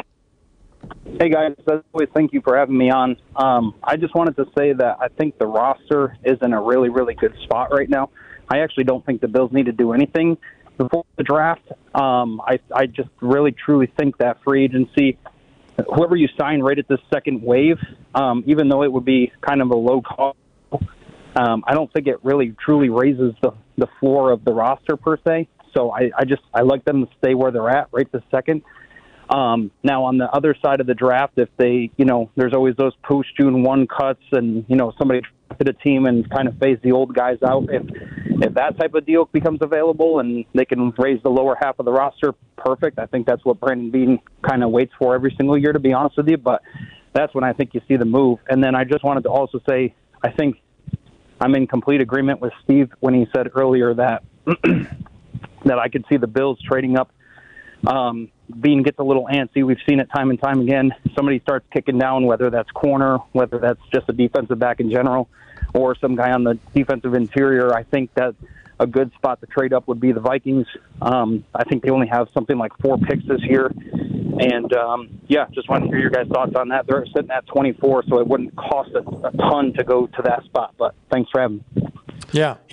Hey, guys. As always, thank you for having me on. Um, I just wanted to say that I think the roster is in a really, really good spot right now. I actually don't think the Bills need to do anything before the draft. Um, I, I just really, truly think that free agency, whoever you sign right at the second wave, um, even though it would be kind of a low cost, um, I don't think it really, truly raises the, the floor of the roster per se. So I, I just I like them to stay where they're at right this second. Um, now, on the other side of the draft, if they, you know, there's always those post-June one cuts and, you know, somebody drafted a team and kind of phase the old guys out. If if that type of deal becomes available and they can raise the lower half of the roster, perfect. I think that's what Brandon Beane kind of waits for every single year, to be honest with you. But that's when I think you see the move. And then I just wanted to also say, I think I'm in complete agreement with Steve when he said earlier that that I could see the Bills trading up. Um, Beane gets a little antsy. We've seen it time and time again. Somebody starts kicking down, whether that's corner, whether that's just a defensive back in general, or some guy on the defensive interior. I think that a good spot to trade up would be the Vikings. Um, I think they only have something like four picks this year. And, um, yeah, just wanted to hear your guys' thoughts on that. They're sitting at twenty-four, so it wouldn't cost a, a ton to go to that spot. But thanks for having me. Yeah. Yeah.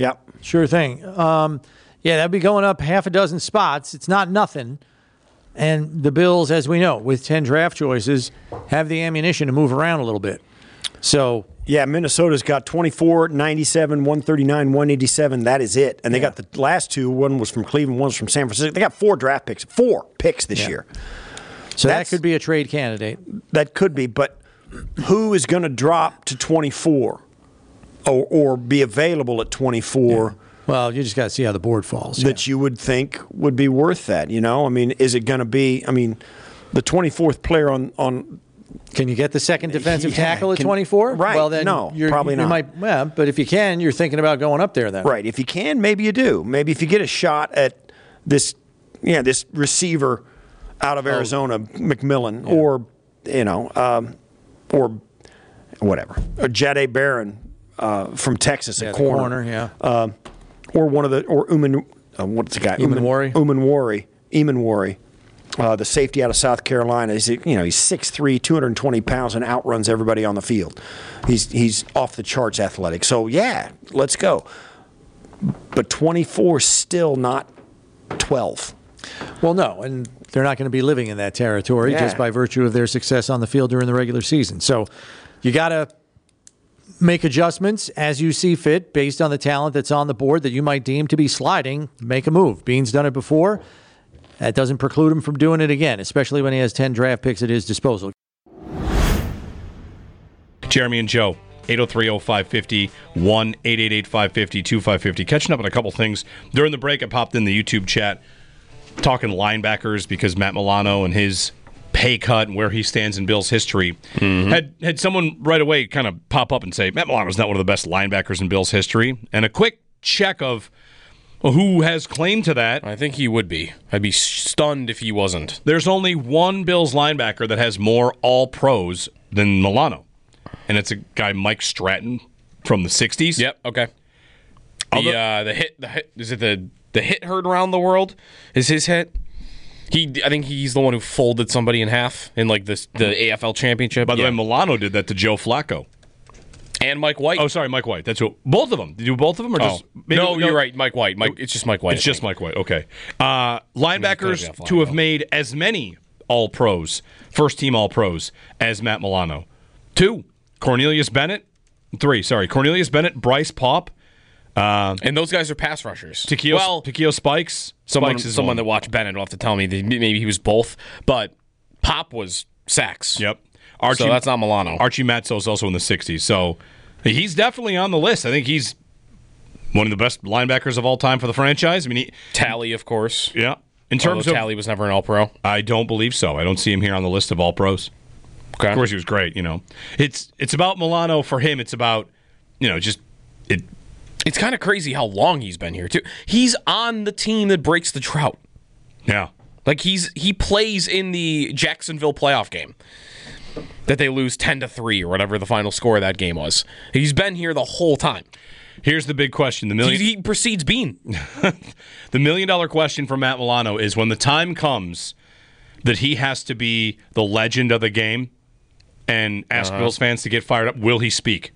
Sure thing. Um, yeah, that'd be going up half a dozen spots. It's not nothing. And the Bills, as we know, with ten draft choices, have the ammunition to move around a little bit. So, yeah, Minnesota's got twenty-four, ninety-seven, one thirty-nine, one eighty-seven. That is it. And they yeah. got the last two. One was from Cleveland, one was from San Francisco. They got four draft picks, four picks this yeah. year. So That's, that could be a trade candidate. That could be, but who is going to drop to twenty-four or, or be available at twenty-four? Yeah. Well, you just got to see how the board falls. That yeah. you would think would be worth that, you know? I mean, is it going to be, I mean, the twenty-fourth player on, on Can you get the second defensive yeah, tackle at can, twenty-four? Right. Well, then no, you're, probably you not. Might, yeah, but if you can, you're thinking about going up there then. Right. If you can, maybe you do. Maybe if you get a shot at this, yeah, this receiver out of Arizona, oh. McMillan, yeah. or, you know, um, or whatever, or Jade Barron uh, from Texas yeah, at corner. corner, yeah. Uh, or one of the, or Uman, uh, what's the guy? Umanwari. Umanwari. Umanwari. Uh, the safety out of South Carolina. He's, you know, he's six three, two hundred twenty pounds, and outruns everybody on the field. He's he's off the charts athletic. So, yeah, let's go. But twenty-four still not twelve. Well, no, and they're not going to be living in that territory yeah. just by virtue of their success on the field during the regular season. So you got to make adjustments as you see fit based on the talent that's on the board that you might deem to be sliding. Make a move. Bean's done it before. That doesn't preclude him from doing it again, especially when he has ten draft picks at his disposal. Jeremy and Joe, eight oh three oh five fifty, one eight eight eight five fifty, two five fifty. Catching up on a couple things. During the break, I popped in the YouTube chat talking linebackers because Matt Milano and his pay cut and where he stands in Bills history. Mm-hmm. Had had someone right away kind of pop up and say, Matt Milano's not one of the best linebackers in Bills history. And a quick check of well, who has claim to that. I think he would be. I'd be stunned if he wasn't. There's only one Bills linebacker that has more all-pros than Milano. And it's a guy, Mike Stratton, from the sixties. Yep, okay. The Although, uh, the hit, the hit, is it the, the hit heard around the world? Is his hit? He, I think he's the one who folded somebody in half in like this, the A F L championship. By the yeah. way, Milano did that to Joe Flacco. And Mike White. Oh, sorry, Mike White. That's what, both of them. Did you do both of them? Or oh. just, maybe, no, no, you're right. Mike White. Mike, it's just Mike White. It's just Mike White. Okay. Uh, linebackers to have made as many All-Pros, first-team All-Pros, as Matt Milano. Two, Cornelius Bennett. Three, sorry, Cornelius Bennett, Bryce Paup. Uh, and those guys are pass rushers. Takeo, well, Takeo Spikes. Someone, Spikes is someone one. that watched Bennett will have to tell me that maybe he was both. But Pop was sacks. Yep. Archie, so that's not Milano. Archie Matzo is also in the sixties. So he's definitely on the list. I think he's one of the best linebackers of all time for the franchise. I mean, he, Tally, of course. Yeah. In terms Although of Tally was never an All-Pro. I don't believe so. I don't see him here on the list of All-Pros. Okay. Of course, he was great. You know, it's it's about Milano for him. It's about you know just it. It's kind of crazy how long he's been here too. He's on the team that breaks the drought. Yeah, like he's he plays in the Jacksonville playoff game that they lose ten to three or whatever the final score of that game was. He's been here the whole time. Here's the big question: the million he, he precedes Bean. The million dollar question for Matt Milano is when the time comes that he has to be the legend of the game and ask uh-huh. Bills fans to get fired up. Will he speak?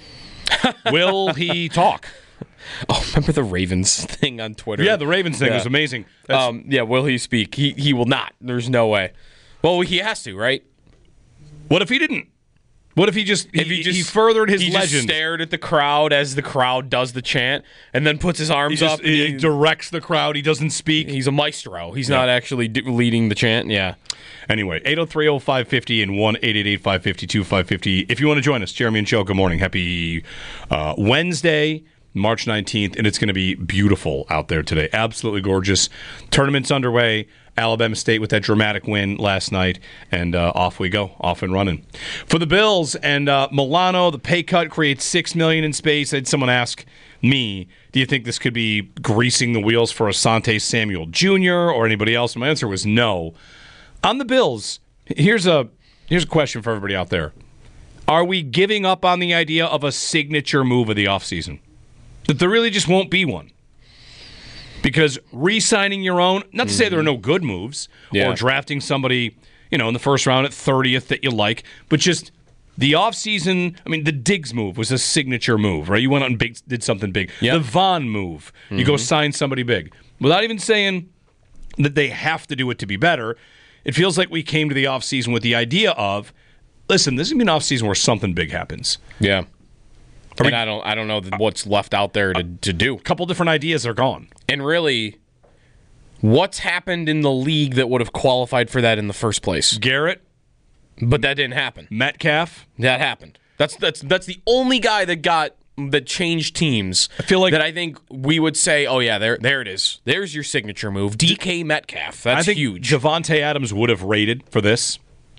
Will he talk? Oh, remember the Ravens thing on Twitter? Yeah, the Ravens thing yeah. was amazing. Um, yeah, will he speak? He he will not. There's no way. Well, he has to, right? What if he didn't? What if he just if he, he, just, he furthered his he legend? Just stared at the crowd as the crowd does the chant, and then puts his arms he just, up. He, he directs the crowd. He doesn't speak. He's a maestro. He's yeah. not actually d- leading the chant. Yeah. Anyway, eight oh three oh five fifty and one eight eight eight five five two five five zero. If you want to join us, Jeremy and Joe, good morning. Happy uh, Wednesday, March nineteenth, and it's going to be beautiful out there today. Absolutely gorgeous. Tournament's underway. Alabama State with that dramatic win last night, and uh, off we go, off and running. For the Bills and uh, Milano, the pay cut creates six million dollars in space. I had someone ask me, do you think this could be greasing the wheels for Asante Samuel Junior or anybody else? And my answer was no. On the Bills, here's a here's a question for everybody out there. Are we giving up on the idea of a signature move of the offseason? That there really just won't be one? Because re-signing your own, not to say there are no good moves, yeah. or drafting somebody, you know, in the first round at thirtieth that you like, but just The offseason, I mean, the Diggs move was a signature move, right? You went out and big, did something big. Yep. The Vaughn move, you mm-hmm. go sign somebody big. Without even saying that they have to do it to be better, it feels like we came to the offseason with the idea of, listen, this is going to be an offseason where something big happens. Yeah. Are and we, I don't I don't know what's left out there to, to do. A couple different ideas are gone. And really, what's happened in the league that would have qualified for that in the first place? Garrett. But that didn't happen. Metcalf. That happened. That's that's that's the only guy that got that changed teams. I feel like that I think we would say, oh yeah, there there it is. There's your signature move, D K Metcalf. That's I think huge. Javonte Adams would have rated for this.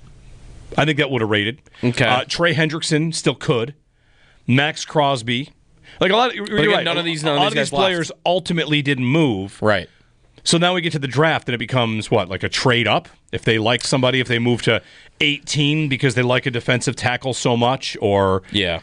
I think that would have rated. Okay. Uh, Trey Hendrickson still could. Max Crosby. Like a lot of, you're again, right. none of these none a lot of these, of these players left. ultimately didn't move. Right. So now we get to the draft and it becomes what, like a trade up? If they like somebody, if they move to eighteen because they like a defensive tackle so much, or yeah,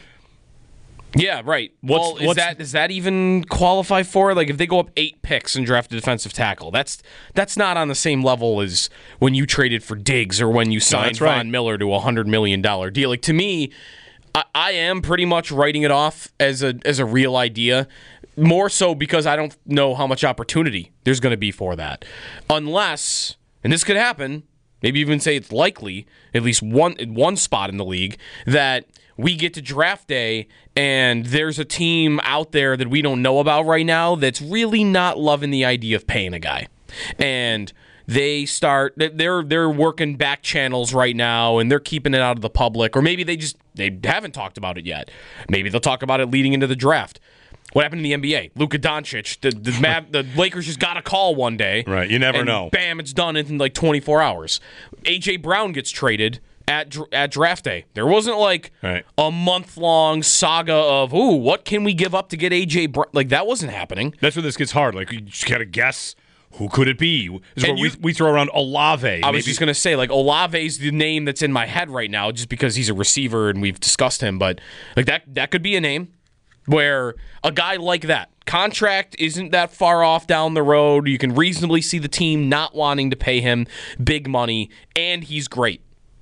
yeah, right. What's, well, is what's, that does that even qualify for? Like, if they go up eight picks and draft a defensive tackle, that's that's not on the same level as when you traded for Diggs or when you signed no, right. Von Miller to a hundred million dollar deal. Like, to me, I, I am pretty much writing it off as a as a real idea. More so because I don't know how much opportunity there's going to be for that. Unless, and this could happen, maybe even say it's likely, at least one one spot in the league, that we get to draft day and there's a team out there that we don't know about right now that's really not loving the idea of paying a guy. And they start, they're they're working back channels right now and they're keeping it out of the public. Or maybe they just, they haven't talked about it yet. Maybe they'll talk about it leading into the draft. What happened in the N B A? Luka Doncic, the the, Mav, the Lakers just got a call one day. Right, you never and know. Bam, it's done in like twenty-four hours. A J Brown gets traded at at draft day. There wasn't like right. a month-long saga of, ooh, what can we give up to get A J Brown? Like, that wasn't happening. That's where this gets hard. Like, you just got to guess. Who could it be? This is And where you- we, we throw around Olave. I maybe. was just going to say, like, Olave's the name that's in my head right now just because he's a receiver and we've discussed him. But, like, that that could be a name where a guy like that, contract isn't that far off down the road. You can reasonably see the team not wanting to pay him big money, and he's great.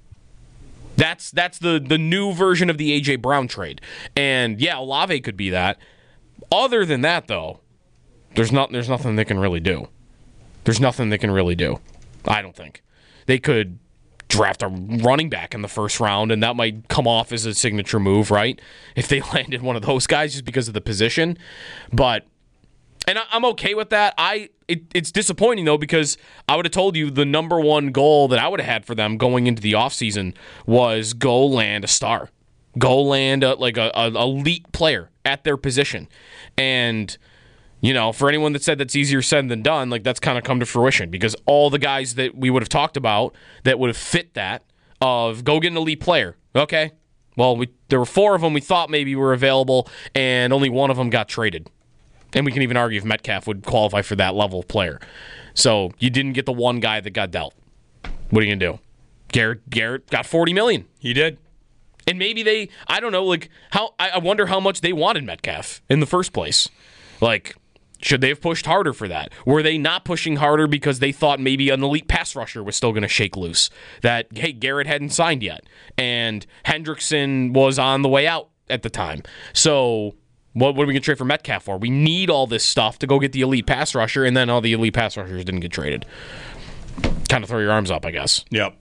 That's that's the, the new version of the A J Brown trade. And, yeah, Olave could be that. Other than that, though, there's not there's nothing they can really do. There's nothing they can really do, I don't think. They could draft a running back in the first round, and that might come off as a signature move, right? If they landed one of those guys just because of the position. But, and I, I'm okay with that. I it, It's disappointing, though, because I would have told you the number one goal that I would have had for them going into the offseason was go land a star. Go land a, like a, a elite player at their position. And, you know, for anyone that said that's easier said than done, like, that's kind of come to fruition because all the guys that we would have talked about that would have fit that of go get an elite player. Okay, well, we, there were four of them we thought maybe were available, and only one of them got traded. And we can even argue if Metcalf would qualify for that level of player. So you didn't get the one guy that got dealt. What are you going to do? Garrett Garrett got forty million dollars. He did. And maybe they, I don't know, like, how I wonder how much they wanted Metcalf in the first place. Like, should they have pushed harder for that? Were they not pushing harder because they thought maybe an elite pass rusher was still going to shake loose? That, hey, Garrett hadn't signed yet, and Hendrickson was on the way out at the time. So what, what are we going to trade for Metcalf for? We need all this stuff to go get the elite pass rusher, and then all the elite pass rushers didn't get traded. Kind of throw your arms up, I guess. Yep.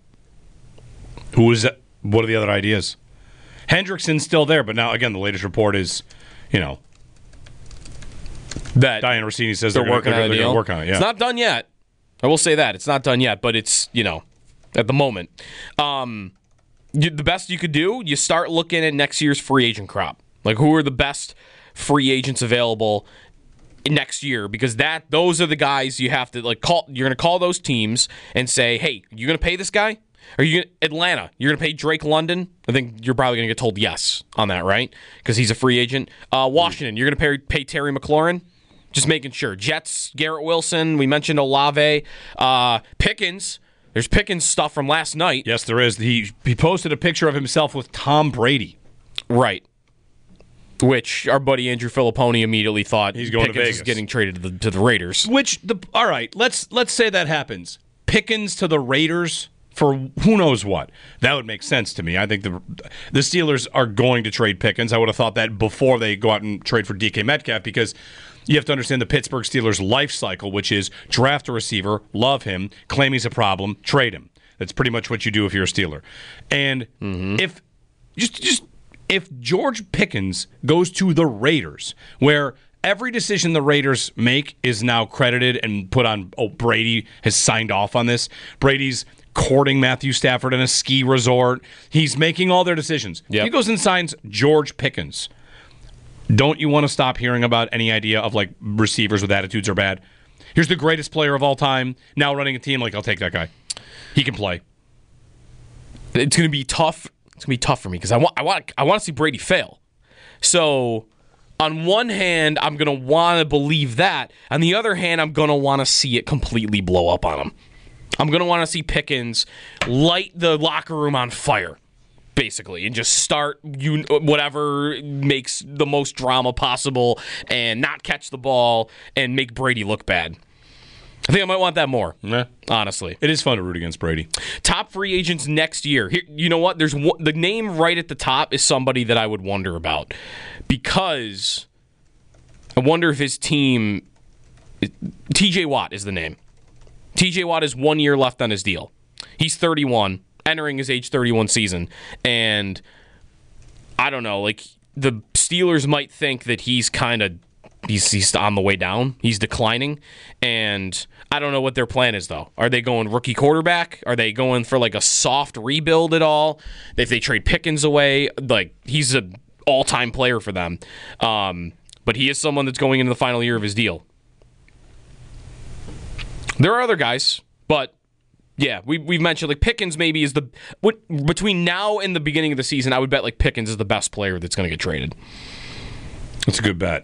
Who is that? What are the other ideas? Hendrickson's still there, but now, again, the latest report is, you know, that Diane Rossini says they're, they're, working gonna, on they're, a they're deal. going to work on it. Yeah. It's not done yet. I will say that. It's not done yet, but it's, you know, at the moment. Um, you, the best you could do, you start looking at next year's free agent crop. Like, who are the best free agents available next year? Because that those are the guys you have to, like, call. You're going to call those teams and say, hey, you going to pay this guy? Are you gonna, Atlanta, you're going to pay Drake London? I think you're probably going to get told yes on that, right? Because he's a free agent. Uh, Washington, you're going to pay, pay Terry McLaurin? Just making sure. Jets, Garrett Wilson, we mentioned Olave. Uh, Pickens, there's Pickens stuff from last night. Yes, there is. He, he posted a picture of himself with Tom Brady. Right. Which our buddy Andrew Filipponi immediately thought he's going Pickens to Vegas. is getting traded to the, to the Raiders. Which, the all right, let's let's say that happens. Pickens to the Raiders. for who knows what. That would make sense to me. I think the the Steelers are going to trade Pickens. I would have thought that before they go out and trade for D K Metcalf, because you have to understand the Pittsburgh Steelers' life cycle, which is draft a receiver, love him, claim he's a problem, trade him. That's pretty much what you do if you're a Steeler. And mm-hmm. if just just if George Pickens goes to the Raiders, where every decision the Raiders make is now credited and put on, oh, Brady has signed off on this. Brady's courting Matthew Stafford in a ski resort. He's making all their decisions. Yep. He goes and signs George Pickens. Don't you want to stop hearing about any idea of, like, receivers with attitudes are bad? Here's the greatest player of all time, now running a team. Like, I'll take that guy. He can play. It's going to be tough. It's going to be tough for me because I want, I want, I want to see Brady fail. So, on one hand, I'm going to want to believe that. On the other hand, I'm going to want to see it completely blow up on him. I'm going to want to see Pickens light the locker room on fire, basically, and just start you whatever makes the most drama possible and not catch the ball and make Brady look bad. I think I might want that more, yeah. honestly. It is fun to root against Brady. Top free agents next year. Here, you know what? There's one, the name right at the top is somebody that I would wonder about, because I wonder if his team... T J Watt is the name. T J Watt has one year left on his deal. He's thirty-one, entering his age thirty-one season. And I don't know, like, the Steelers might think that he's kind of, he's, he's on the way down. He's declining. And I don't know what their plan is, though. Are they going rookie quarterback? Are they going for, like, a soft rebuild at all? If they trade Pickens away, like, he's an all-time player for them. Um, but he is someone that's going into the final year of his deal. There are other guys, but yeah, we we've mentioned like Pickens maybe is the what, between now and the beginning of the season. I would bet like Pickens is the best player that's going to get traded. That's a good bet.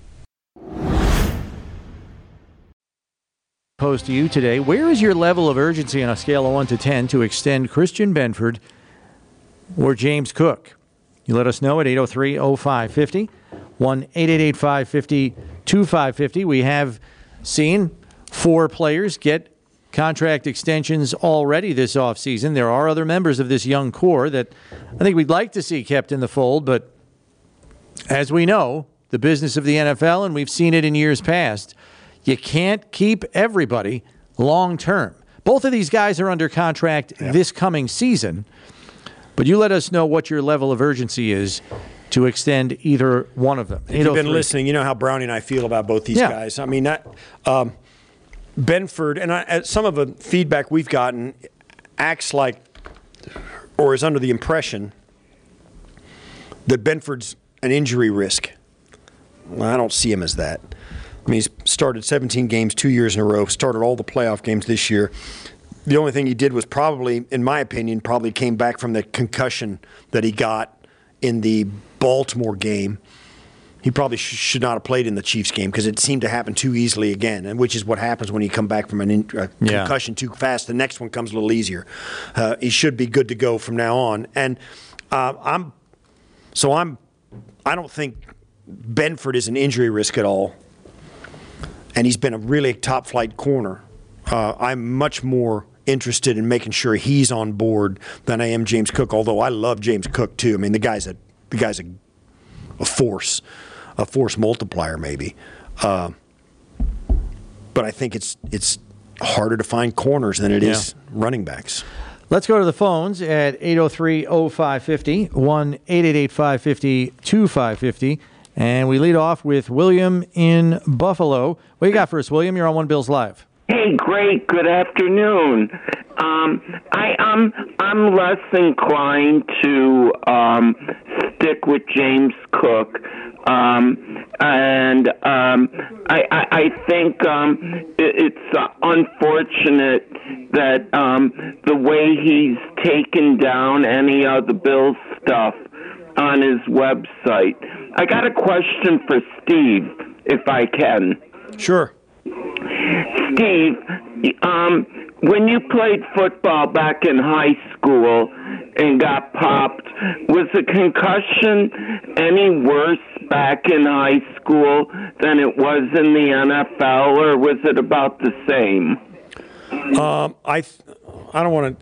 Posed to you today, where is your level of urgency on a scale of one to ten to extend Christian Benford or James Cook? You let us know at eight oh three oh five five oh, one eight eight eight five five oh two five five oh. We have seen four players get contract extensions already this offseason. There are other members of this young core that I think we'd like to see kept in the fold, but as we know, the business of the N F L, and we've seen it in years past, you can't keep everybody long term. Both of these guys are under contract yeah. this coming season, but you let us know what your level of urgency is to extend either one of them. If you've been listening, you know how Brownie and I feel about both these yeah. guys. I mean, that, um, Benford, and I, some of the feedback we've gotten acts like, or is under the impression that Benford's an injury risk. Well, I don't see him as that. I mean, he's started seventeen games two years in a row, started all the playoff games this year. The only thing he did was probably, in my opinion, probably came back from the concussion that he got in the Baltimore game. He probably sh- should not have played in the Chiefs game because it seemed to happen too easily again, and which is what happens when you come back from an in- a yeah. concussion too fast. The next one comes a little easier. Uh, he should be good to go from now on. And uh, I'm so I'm I don't think Benford is an injury risk at all, and he's been a really top flight corner. Uh, I'm much more interested in making sure he's on board than I am James Cook. Although I love James Cook too. I mean, the guy's a the guy's a, a force. A force multiplier, maybe. Uh, but I think it's it's harder to find corners than it yeah. is running backs. Let's go to the phones at eight oh three oh five five oh, one eight eight eight five five oh two five five oh. And we lead off with William in Buffalo. What do you got for us, William? You're on One Bills Live. Hey, great. Good afternoon. Um, I, I'm I'm less inclined to um, stick with James Cook, um, and um, I, I, I think um, it, it's uh, unfortunate that um, the way he's taken down any of the Bills stuff on his website. I got a question for Steve, if I can. Sure. Steve, um, when you played football back in high school and got popped, was the concussion any worse back in high school than it was in the N F L, or was it about the same? Um, I, I don't want to.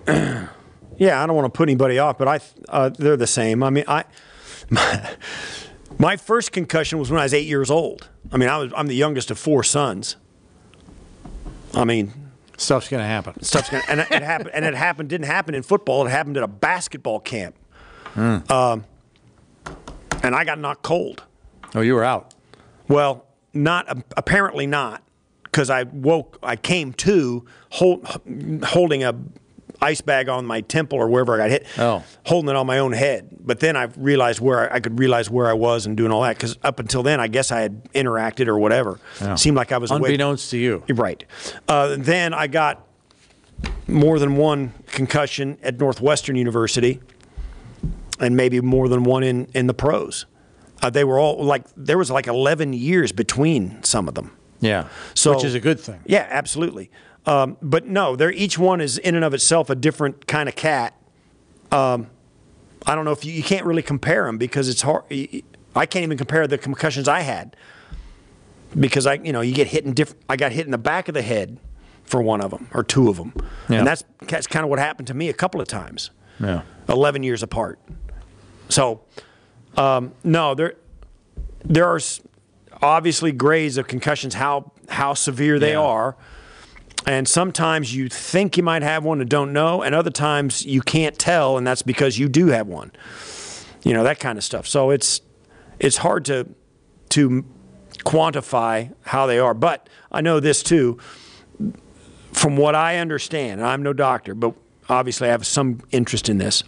yeah, I don't want to put anybody off, but I uh, they're the same. I mean, I my, my first concussion was when I was eight years old. I mean, I was I'm the youngest of four sons. I mean, stuff's gonna happen. Stuff's gonna and it, it happened. And it happened. Didn't happen in football. It happened at a basketball camp. Mm. Um, and I got knocked cold. Oh, you were out. Well, not apparently not, because I woke. I came to hold, holding a ice bag on my temple or wherever I got hit. Oh, holding it on my own head. But then I realized where I, I could realize where I was and doing all that. Because up until then, I guess I had interacted or whatever. Yeah. Seemed like I was unbeknownst awake. to you. Right. Uh, then I got more than one concussion at Northwestern University, and maybe more than one in in the pros. Uh, they were all like there was like eleven years between some of them. Yeah, so, which is a good thing. Yeah, absolutely. Um, but no, they're each one is in and of itself a different kind of cat. Um, I don't know if you, you can't really compare them because it's hard. I can't even compare the concussions I had because I, you know, you get hit in different. I got hit in the back of the head for one of them or two of them, yeah. and that's that's kind of what happened to me a couple of times. Yeah, eleven years apart. So, um, no, there there are obviously grades of concussions, how how severe they yeah. are. And sometimes you think you might have one and don't know, and other times you can't tell, and that's because you do have one. You know, that kind of stuff. So it's it's hard to to quantify how they are. But I know this too, from what I understand, and I'm no doctor, but obviously I have some interest in this.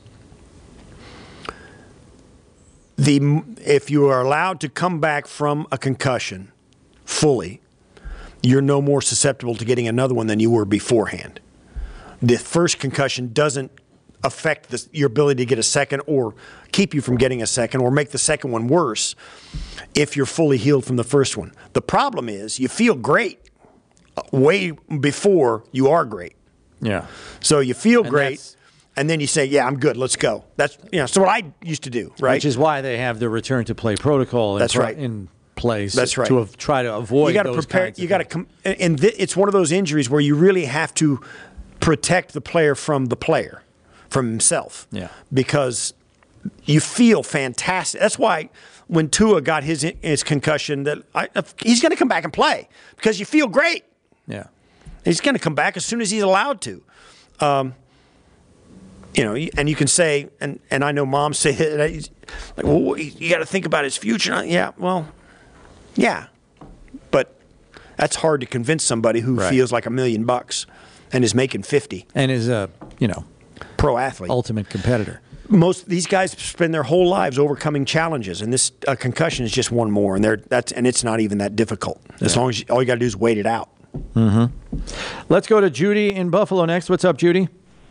The if you are allowed to come back from a concussion fully, you're no more susceptible to getting another one than you were beforehand. The first concussion doesn't affect the, your ability to get a second or keep you from getting a second or make the second one worse if you're fully healed from the first one. The problem is you feel great way before you are great. Yeah. So you feel and great, and then you say, yeah, I'm good, let's go. That's you know, so what I used to do, right? Which is why they have the return to play protocol in, That's pro- right. in place. That's right. To av- try to avoid you gotta those prepare, kinds you of got to com- and th- it's one of those injuries where you really have to protect the player from the player, from himself. Yeah. Because you feel fantastic. That's why when Tua got his his concussion, that I, he's going to come back and play because you feel great. Yeah. He's going to come back as soon as he's allowed to. Um, you know, and you can say, and, and I know moms say, like, well, you got to think about his future. Yeah, well, yeah. But that's hard to convince somebody who Right. feels like a million bucks and is making fifty. And is a, you know, pro athlete. Ultimate competitor. Most these guys spend their whole lives overcoming challenges, and this uh, concussion is just one more, and they're that's and it's not even that difficult. As Yeah. long as you, all you got to do is wait it out. Mm-hmm. Let's go to Judy in Buffalo next. What's up, Judy?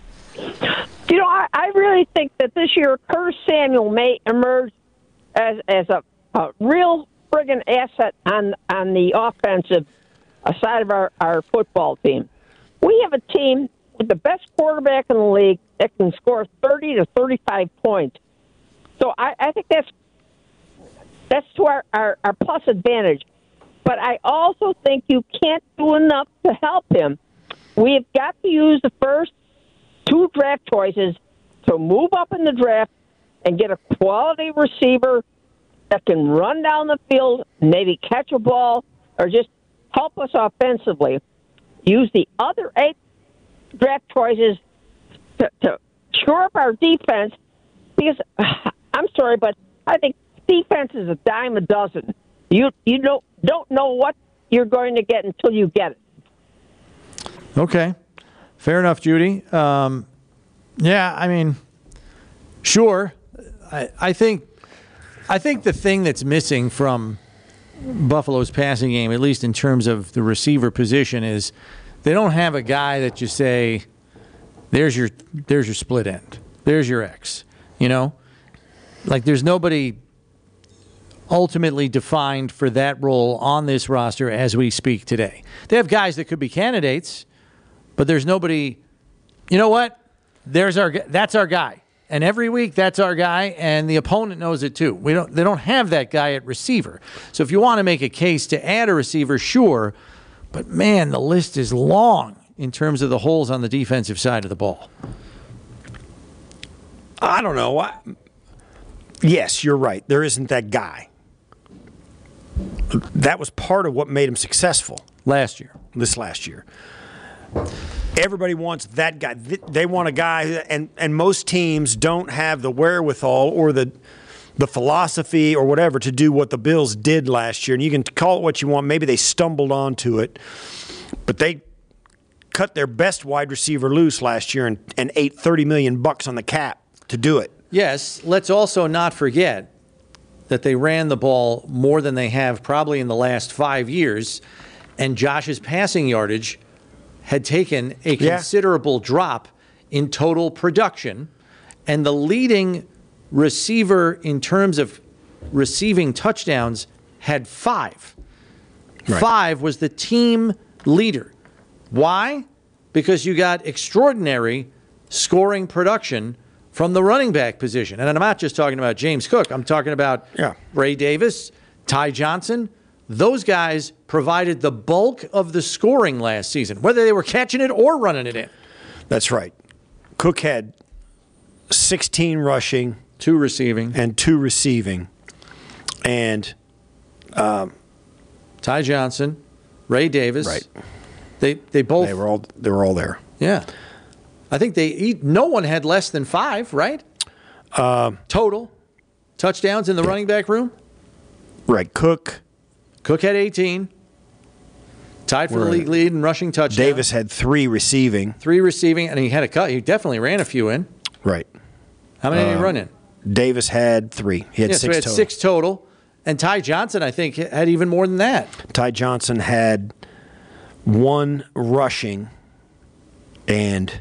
You know, I, I really think that this year Curtis Samuel may emerge as as a, a real friggin' asset on on the offensive side of our, our football team. We have a team with the best quarterback in the league that can score thirty to thirty-five points. So I, I think that's that's to our, our, our plus advantage. But I also think you can't do enough to help him. We've got to use the first two draft choices to move up in the draft and get a quality receiver that can run down the field, maybe catch a ball, or just help us offensively. Use the other eight draft choices to, to shore up our defense because, I'm sorry, but I think defense is a dime a dozen. You you don't, don't know what you're going to get until you get it. Okay. Fair enough, Judy. Um, yeah, I mean, sure. I, I think I think the thing that's missing from Buffalo's passing game, at least in terms of the receiver position, is they don't have a guy that you say, there's your there's your split end. There's your X. You know? Like there's nobody ultimately defined for that role on this roster as we speak today. They have guys that could be candidates, but there's nobody. You know what? There's our that's our guy, and every week that's our guy, and the opponent knows it too. We don't. They don't have that guy at receiver. So if you want to make a case to add a receiver, sure, but man, the list is long in terms of the holes on the defensive side of the ball. I don't know. I, yes, you're right. There isn't that guy. That was part of what made him successful last year. This last year. Everybody wants that guy. They want a guy, and, and most teams don't have the wherewithal or the the philosophy or whatever to do what the Bills did last year. And you can call it what you want. Maybe they stumbled onto it, but they cut their best wide receiver loose last year and, and ate thirty million bucks on the cap to do it. Yes, let's also not forget that they ran the ball more than they have probably in the last five years, and Josh's passing yardage had taken a Yeah. considerable drop in total production, and the leading receiver in terms of receiving touchdowns had five. Right. Five was the team leader. Why? Because you got extraordinary scoring production from the running back position. And I'm not just talking about James Cook. I'm talking about yeah. Ray Davis, Ty Johnson. Those guys provided the bulk of the scoring last season, whether they were catching it or running it in. That's right. Cook had sixteen rushing, two receiving, and two receiving. And um, Ty Johnson, Ray Davis. Right. They they both They were all they were all there. Yeah. I think they eat, no one had less than five, right? Um, Total touchdowns in the running back room. Right. Cook. Cook had eighteen. Tied for the Right. league lead in rushing touchdowns. Davis had three receiving. Three receiving, and he had a cut. He definitely ran a few in. Right. How many did he Uh, run in? Davis had three. He had yeah, six so he had total. six total. And Ty Johnson, I think, had even more than that. Ty Johnson had one rushing and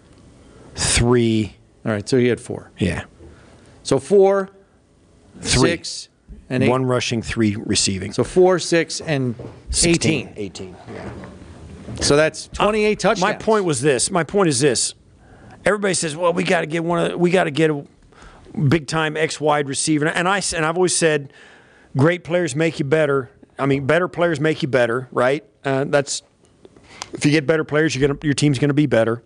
three. All right, so he had four. Yeah. So four, Three. six, and eight. One rushing, three receiving. So four, six, and sixteen. eighteen. eighteen, yeah. So that's twenty-eight touchdowns. My point was this. My point is this. Everybody says, "Well, we got to get one of the, we got to get a big time X wide receiver." And I and I've always said, great players make you better. I mean, better players make you better, right? Uh, that's if you get better players, you're gonna, your team's going to be better.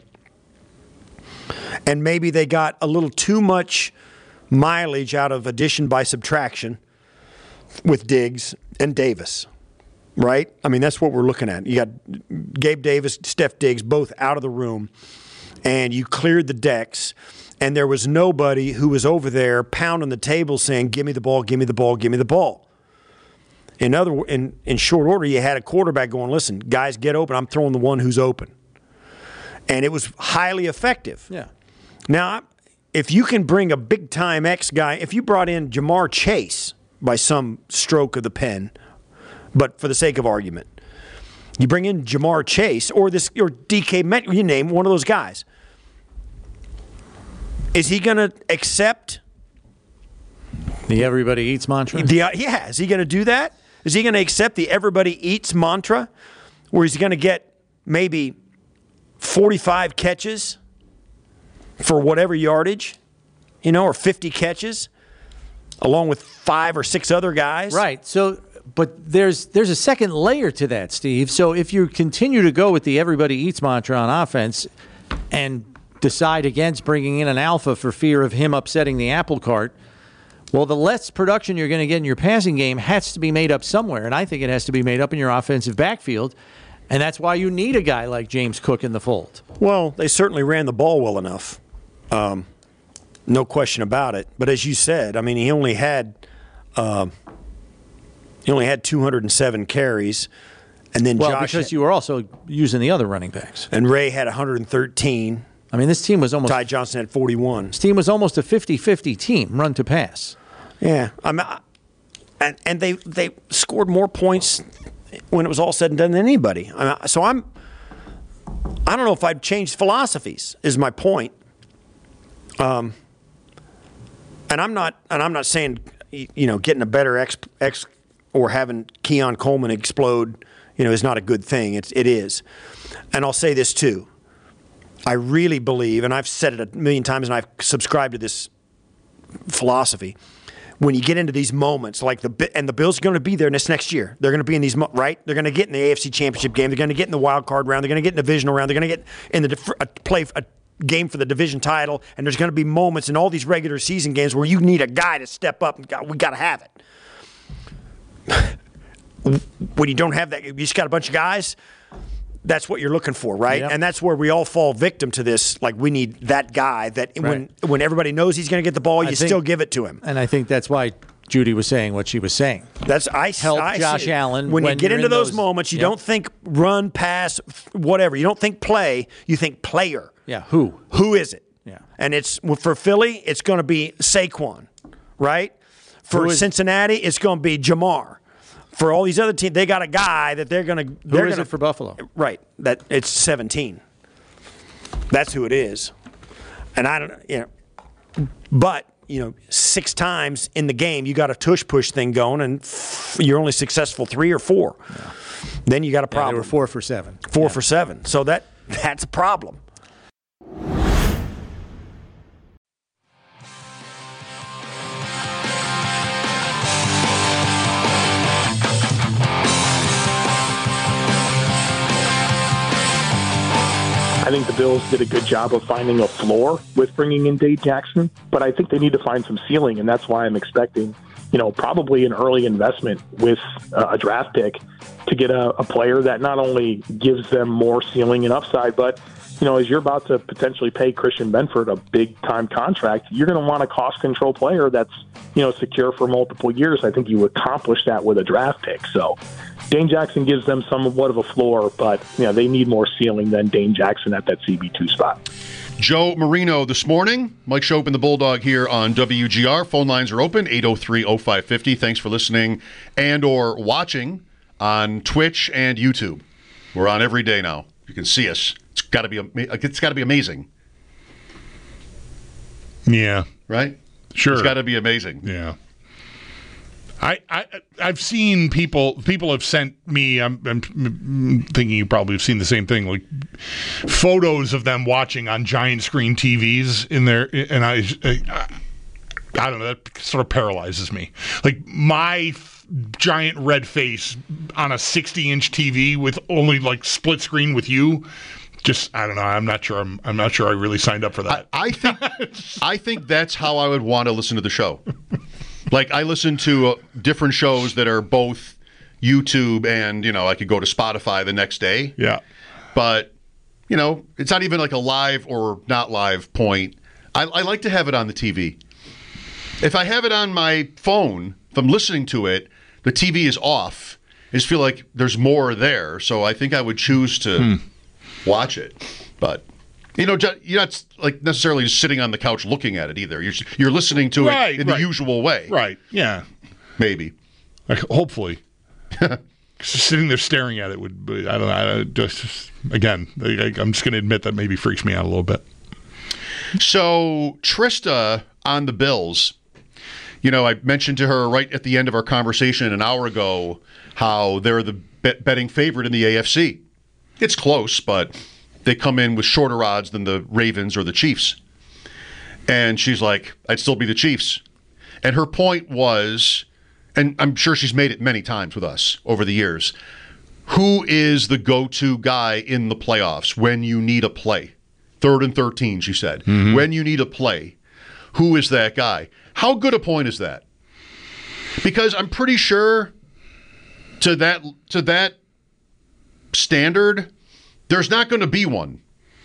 And maybe they got a little too much mileage out of addition by subtraction with Diggs and Davis, right? I mean, that's what we're looking at. You got Gabe Davis, Steph Diggs, both out of the room, and you cleared the decks, and there was nobody who was over there pounding the table saying, give me the ball, give me the ball, give me the ball. In other, in, in short order, you had a quarterback going, listen, guys, get open. I'm throwing the one who's open. And it was highly effective. Yeah. Now, if you can bring a big-time X guy, if you brought in Jamar Chase by some stroke of the pen, but for the sake of argument, you bring in Jamar Chase or this or D K Metcalf, you name one of those guys. Is he going to accept the everybody eats mantra? The, uh, yeah, is he going to do that? Is he going to accept the everybody eats mantra, where he's going to get maybe forty-five catches for whatever yardage, you know, or fifty catches, along with five or six other guys? Right. So, but there's there's a second layer to that, Steve. So if you continue to go with the everybody eats mantra on offense and decide against bringing in an alpha for fear of him upsetting the apple cart, well, the less production you're going to get in your passing game has to be made up somewhere, and I think it has to be made up in your offensive backfield, and that's why you need a guy like James Cook in the fold. Well, they certainly ran the ball well enough. Um, no question about it. But as you said, I mean, he only had uh, he only had two hundred seven carries, and then Well, Josh because you were also using the other running backs. and Ray had one hundred thirteen. I mean, this team was almost Ty Johnson had forty-one. This team was almost a fifty-fifty team, run to pass. Yeah, I mean, I- and and they they scored more points when it was all said and done than anybody. I mean, so I'm I don't know if I'd changed philosophies. Is my point. Um, and I'm not and I'm not saying you know getting a better X X or having Keon Coleman explode, you know, is not a good thing. It's it is, and I'll say this too. I really believe, and I've said it a million times, and I've subscribed to this philosophy. When you get into these moments, like the and the Bills are going to be there this next year. They're going to be in these mo- right. They're going to get in the A F C Championship game. They're going to get in the wild card round. They're going to get in the divisional round. They're going to get in the def- a play a game for the division title, and there's going to be moments in all these regular season games where you need a guy to step up, and go, we got to have it. When you don't have that, you just got a bunch of guys. That's what you're looking for, right? Yep. And that's where we all fall victim to this. Like, we need that guy that Right. when when everybody knows he's going to get the ball, I you think- still give it to him. And I think that's why Judy was saying what she was saying. That's I Help I Josh see it. Allen When, when you get you're into in those, those- moments, you Yep. don't think run, pass, whatever. You don't think play. You think player. Yeah, who? Who is it? Yeah. And it's for Philly, it's going to be Saquon, right? For Who is- Cincinnati, it's going to be Jamar. For all these other teams, they got a guy that they're going to. Who They're is gonna, it for Buffalo? Right. That it's seventeen. That's who it is. And I don't, you know, but you know, six times in the game, you got a tush push thing going, and f- you're only successful three or four. Yeah. Then you got a Yeah, problem. they were four for seven. Four Yeah. for seven. So that that's a problem. I think the Bills did a good job of finding a floor with bringing in Dave Jackson, but I think they need to find some ceiling, and that's why I'm expecting, you know, probably an early investment with uh, a draft pick to get a, a player that not only gives them more ceiling and upside, but, you know, as you're about to potentially pay Christian Benford a big-time contract, you're going to want a cost-control player that's, you know, secure for multiple years. I think you accomplish that with a draft pick. So Dane Jackson gives them somewhat of a floor, but, you know, they need more ceiling than Dane Jackson at that C B two spot. Joe Marino this morning. Mike Shope and the Bulldog here on W G R. Phone lines are open, eight oh three oh five fifty. Thanks for listening and or watching on Twitch and YouTube. We're on every day now. You can see us. It's got to be it's got to be amazing. Yeah. Right? Sure. It's got to be amazing. Yeah. I, I I've seen people people have sent me. I'm, I'm thinking you probably have seen the same thing, like photos of them watching on giant screen T Vs in there, and I I, I don't know, that sort of paralyzes me. Like my f- giant red face on a sixty inch T V with only like split screen with you. Just I don't know. I'm not sure. I'm I'm not sure I really signed up for that. I, I think I think that's how I would want to listen to the show. Like, I listen to uh, different shows that are both YouTube and, you know, I could go to Spotify the next day. Yeah. But, you know, it's not even like a live or not live point. I, I like to have it on the T V. If I have it on my phone, if I'm listening to it, the T V is off. I just feel like there's more there. So I think I would choose to hmm. watch it. But... You know, you're not like necessarily just sitting on the couch looking at it either. You're you're listening to right, it in right. the usual way. Right. Yeah. Maybe. Like, hopefully. Just sitting there staring at it would be, I don't know. I just, again, I, I'm just going to admit that maybe freaks me out a little bit. So, Trista on the Bills, you know, I mentioned to her right at the end of our conversation an hour ago how they're the bet- betting favorite in the A F C. It's close, but... they come in with shorter odds than the Ravens or the Chiefs. And she's like, I'd still be the Chiefs. And her point was, and I'm sure she's made it many times with us over the years, who is the go-to guy in the playoffs when you need a play? Third and thirteen, she said. Mm-hmm. When you need a play, who is that guy? How good a point is that? Because I'm pretty sure to that to that standard, there's not going to be one.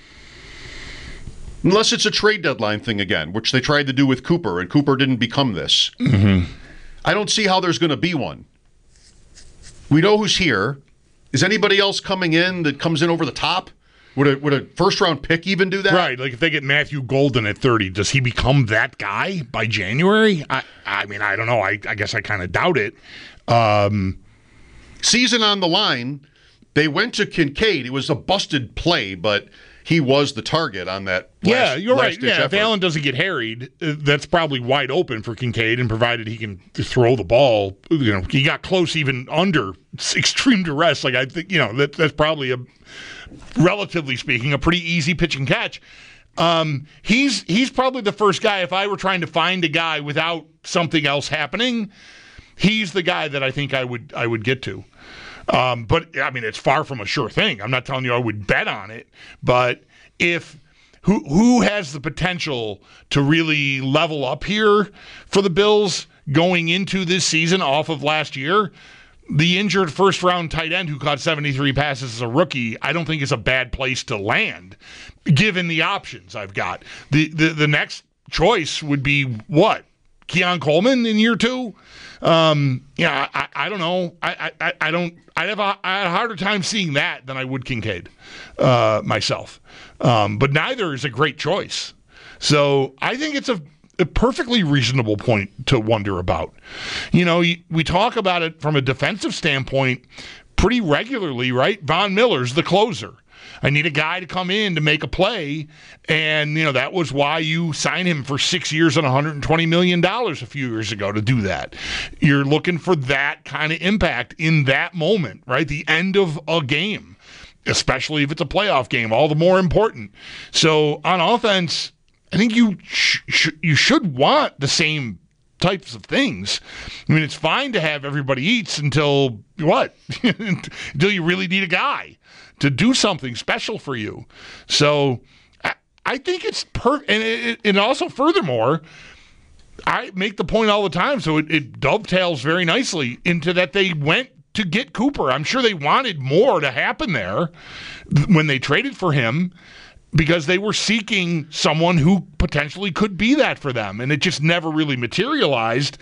Unless it's a trade deadline thing again, which they tried to do with Cooper, and Cooper didn't become this. Mm-hmm. I don't see how there's going to be one. We know who's here. Is anybody else coming in that comes in over the top? Would a, would a first-round pick even do that? Right. Like, if they get Matthew Golden at thirty, does he become that guy by January? I, I mean, I don't know. I, I guess I kind of doubt it. Um, Season on the line... They went to Kincaid. It was a busted play, but he was the target on that last, yeah, you're right. last-ditch Yeah, effort. if Allen doesn't get harried, uh, that's probably wide open for Kincaid, and provided he can throw the ball, you know, he got close even under extreme duress. Like, I think, you know, that that's probably a, relatively speaking, a pretty easy pitch and catch. Um, he's he's probably the first guy, if I were trying to find a guy without something else happening, he's the guy that I think I would I would get to. Um, but, I mean, it's far from a sure thing. I'm not telling you I would bet on it. But if who who has the potential to really level up here for the Bills going into this season off of last year? The injured first-round tight end who caught seventy-three passes as a rookie, I don't think is a bad place to land, given the options I've got. The the, the next choice would be what? Keon Coleman in year two? Um, yeah, I, I don't know. I, I, I don't. I have a, I had a harder time seeing that than I would Kincaid uh, myself. Um, but neither is a great choice. So I think it's a, a perfectly reasonable point to wonder about. You know, we talk about it from a defensive standpoint pretty regularly, right? Von Miller's the closer. I need a guy to come in to make a play, and you know that was why you signed him for six years and one hundred twenty million dollars a few years ago to do that. You're looking for that kind of impact in that moment, right? The end of a game, especially if it's a playoff game, all the more important. So on offense, I think you sh- sh- you should want the same types of things. I mean, it's fine to have everybody eats until what? Until you really need a guy to do something special for you. So I, I think it's per and, it, and also furthermore, I make the point all the time, so it, it dovetails very nicely into that they went to get Cooper. I'm sure they wanted more to happen there when they traded for him, because they were seeking someone who potentially could be that for them, and it just never really materialized.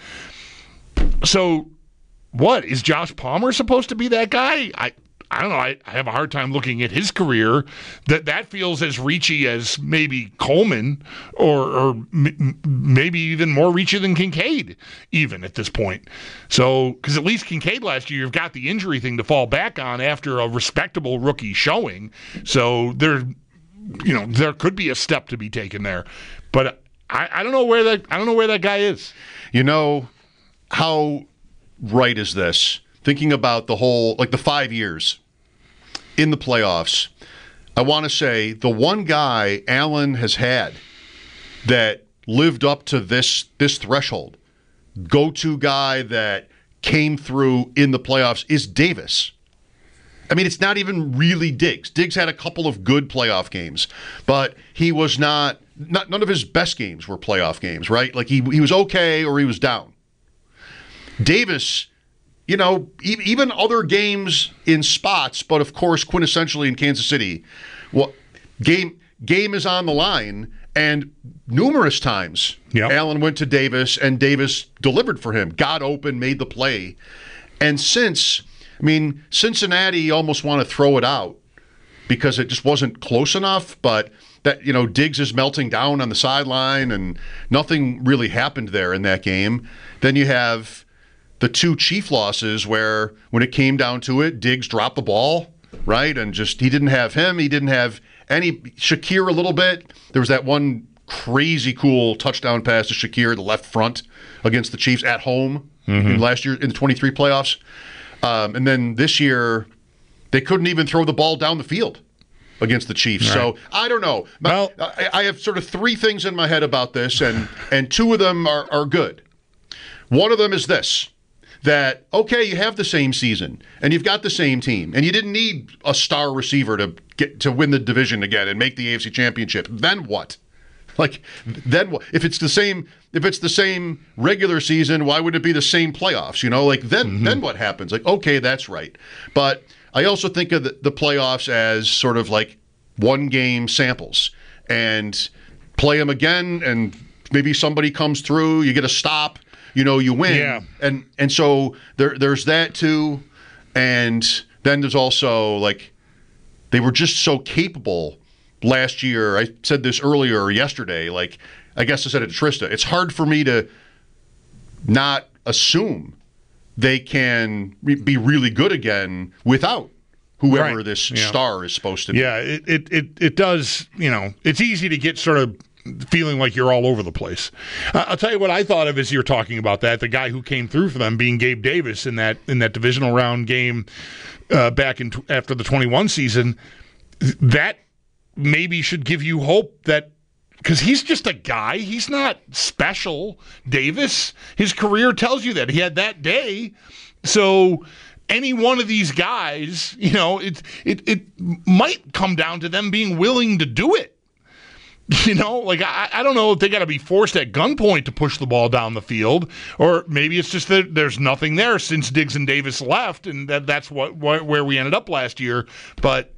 So what, is Josh Palmer supposed to be that guy? I I don't know. I, I have a hard time looking at his career. That that feels as reachy as maybe Coleman, or, or m- maybe even more reachy than Kincaid, even at this point. So, because at least Kincaid last year, you've got the injury thing to fall back on after a respectable rookie showing. So there, you know, there could be a step to be taken there. But I, I don't know where that I don't know where that guy is. You know, how right is this? Thinking about the whole, like the five years in the playoffs, I want to say the one guy Allen has had that lived up to this this threshold, go-to guy that came through in the playoffs, is Davis. I mean, it's not even really Diggs. Diggs had a couple of good playoff games, but he was not, not none of his best games were playoff games, right? Like he he was okay or he was down. Davis, you know, even other games in spots, but of course, quintessentially in Kansas City, well, game game is on the line, and numerous times yep. Allen went to Davis, and Davis delivered for him, got open, made the play. And since, I mean, Cincinnati almost want to throw it out because it just wasn't close enough, but that, you know, Diggs is melting down on the sideline, and nothing really happened there in that game. Then you have the two Chief losses where when it came down to it, Diggs dropped the ball, right? And just, he didn't have him. He didn't have any, Shakir a little bit. There was that one crazy cool touchdown pass to Shakir, the left front, against the Chiefs at home mm-hmm. in last year in the twenty-three playoffs. Um, and then this year, they couldn't even throw the ball down the field against the Chiefs. Right. So I don't know. Well, I, I have sort of three things in my head about this, and, and two of them are, are good. One of them is this. That, okay, you have the same season, and you've got the same team, and you didn't need a star receiver to get to win the division again and make the A F C Championship. Then what? Like, then what? If it's the same, if it's the same regular season, why would it be the same playoffs? You know, like then, mm-hmm. then what happens? Like, okay, that's right. But I also think of the, the playoffs as sort of like one game samples, and play them again, and maybe somebody comes through, you get a stop. You know, you win. Yeah. And and so there there's that too. And then there's also, like, they were just so capable last year. I said this earlier yesterday. Like, I guess I said it to Trista. It's hard for me to not assume they can re- be really good again without whoever right. this yeah. star is supposed to be. Yeah, it, it, it, it does, you know, it's easy to get sort of feeling like you're all over the place. Uh, I'll tell you what I thought of as you're talking about that. The guy who came through for them being Gabe Davis in that in that divisional round game uh, back in t- after the twenty-one season. That maybe should give you hope that, because he's just a guy. He's not special, Davis. His career tells you that. He had that day. So any one of these guys, you know, it it it might come down to them being willing to do it. You know, like, I, I don't know if they got to be forced at gunpoint to push the ball down the field, or maybe it's just that there's nothing there since Diggs and Davis left, and that that's what, what where we ended up last year. But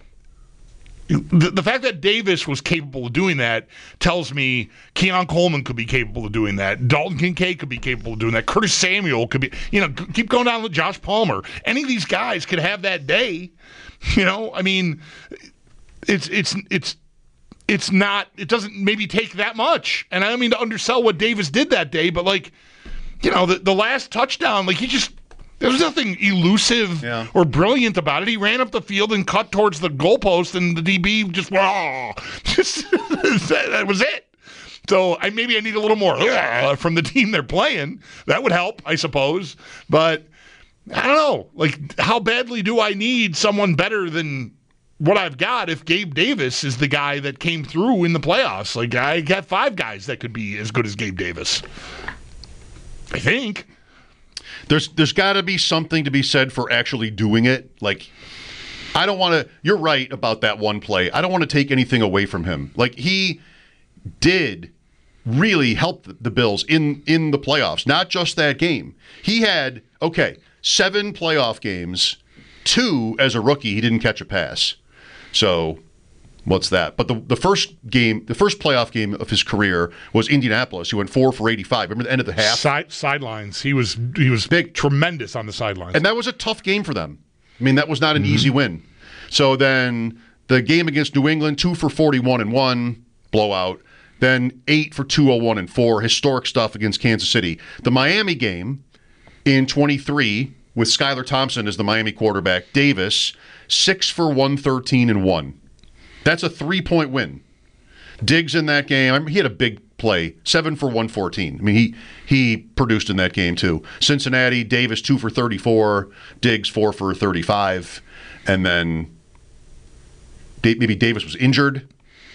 the, the fact that Davis was capable of doing that tells me Keon Coleman could be capable of doing that. Dalton Kincaid could be capable of doing that. Curtis Samuel could be, you know, keep going down with Josh Palmer. Any of these guys could have that day. You know, I mean, it's it's it's. It's not, it doesn't maybe take that much. And I don't mean to undersell what Davis did that day, but, like, you know, the, the last touchdown, like, he just, there was nothing elusive yeah. or brilliant about it. He ran up the field and cut towards the goalpost, and the D B just, oh, just that, that was it. So I maybe I need a little more uh, from the team they're playing. That would help, I suppose. But I don't know. Like, how badly do I need someone better than what I've got if Gabe Davis is the guy that came through in the playoffs? Like, I got five guys that could be as good as Gabe Davis, I think. There's there's got to be something to be said for actually doing it. Like, I don't want to – you're right about that one play. I don't want to take anything away from him. Like, he did really help the Bills in, in the playoffs, not just that game. He had, okay, seven playoff games, two as a rookie, he didn't catch a pass. So what's that? But the the first game, the first playoff game of his career was Indianapolis. He went four for eighty-five. Remember the end of the half? Side, sidelines. He was he was big, tremendous on the sidelines. And that was a tough game for them. I mean, that was not an mm-hmm. easy win. So then the game against New England, two for forty-one and one, blowout. Then eight for two oh one and four, historic stuff against Kansas City. The Miami game in twenty-three with Skylar Thompson as the Miami quarterback. Davis, six for one thirteen and one. That's a three-point win. Diggs in that game, I mean, he had a big play, seven for one fourteen. I mean, he he produced in that game too. Cincinnati, Davis two for thirty-four, Diggs four for thirty-five, and then maybe Davis was injured.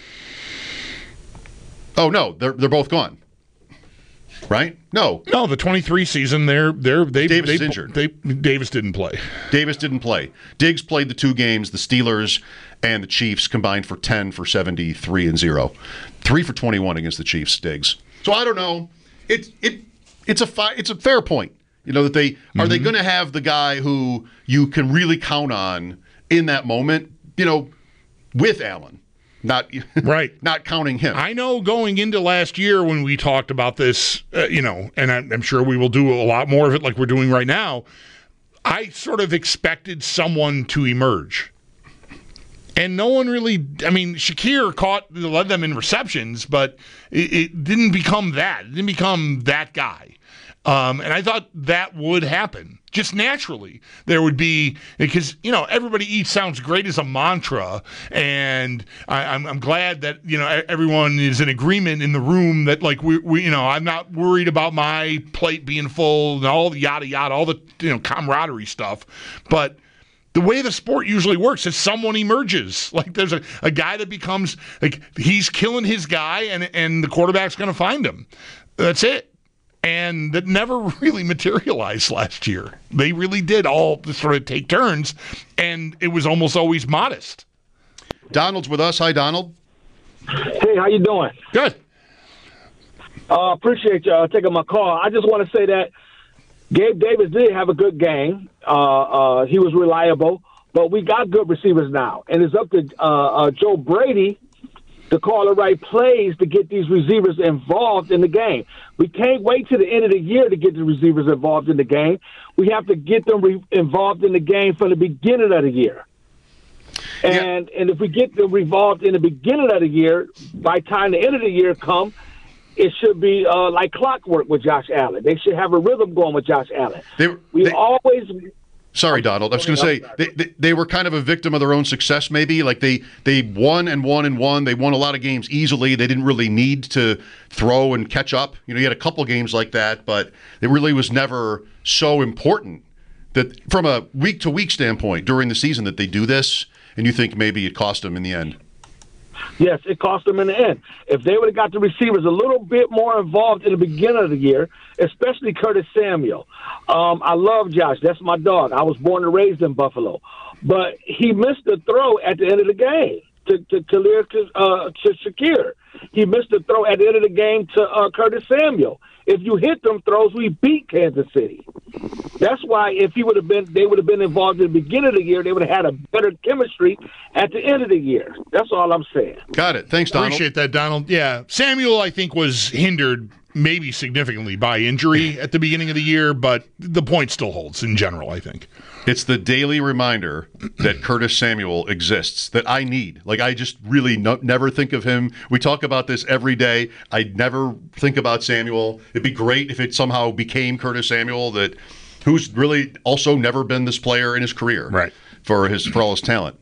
Oh no, they're they're both gone. Right? No. No, the twenty-three season, they're they're they Davis they, is injured. They, Davis didn't play. Davis didn't play. Diggs played the two games. The Steelers and the Chiefs combined for ten for seventy-three and zero. Three for twenty-one against the Chiefs, Diggs. So I don't know. It it it's a fi- it's a fair point. You know that they mm-hmm. are they going to have the guy who you can really count on in that moment, you know, with Allen. Not right. Not counting him. I know going into last year when we talked about this, uh, you know, and I'm, I'm sure we will do a lot more of it like we're doing right now, I sort of expected someone to emerge. And no one really, I mean, Shakir caught, led them in receptions, but it, it didn't become that. It didn't become that guy. Um, and I thought that would happen. Just naturally. There would be, because, you know, everybody eats sounds great as a mantra, and I, I'm, I'm glad that, you know, everyone is in agreement in the room that, like, we, we, you know, I'm not worried about my plate being full and all the yada yada, all the, you know, camaraderie stuff. But the way the sport usually works is someone emerges. Like, there's a, a guy that becomes, like, he's killing his guy, and, and the quarterback's going to find him. That's it. And that never really materialized last year. They really did all sort of take turns, and it was almost always modest. Donald's with us. Hi, Donald. Hey, how you doing? Good. Uh, appreciate you uh, taking my call. I just want to say that Gabe Davis did have a good game. Uh, uh, he was reliable, but we got good receivers now, and it's up to uh, uh, Joe Brady to call the right plays to get these receivers involved in the game. We can't wait till the end of the year to get the receivers involved in the game. We have to get them re- involved in the game from the beginning of the year. And yeah. and if we get them involved in the beginning of the year, by the time the end of the year come, it should be uh, like clockwork with Josh Allen. They should have a rhythm going with Josh Allen. They, we they, always... Sorry, Donald. I was going to say they, they they were kind of a victim of their own success. Maybe like they they won and won and won. They won a lot of games easily. They didn't really need to throw and catch up. You know, you had a couple games like that, but it really was never so important that from a week to week standpoint during the season that they do this. And you think maybe it cost them in the end? Yes, it cost them in the end. If they would have got the receivers a little bit more involved in the beginning of the year, especially Curtis Samuel. Um, I love Josh. That's my dog. I was born and raised in Buffalo. But he missed the throw at the end of the game. to, to Khalil uh, to Shakir. He missed the throw at the end of the game to uh, Curtis Samuel. If you hit them throws, we beat Kansas City. That's why if he would have been, they would have been involved in the beginning of the year. They would have had a better chemistry at the end of the year. That's all I'm saying. Got it. Thanks, Donald. Appreciate that, Donald. Yeah, Samuel, I think, was hindered maybe significantly by injury at the beginning of the year, but the point still holds in general, I think. It's the daily reminder that Curtis Samuel exists that I need. Like, I just really no, never think of him. We talk about this every day. I never think about Samuel. It'd be great if it somehow became Curtis Samuel, that who's really also never been this player in his career, right? For his for all his talent.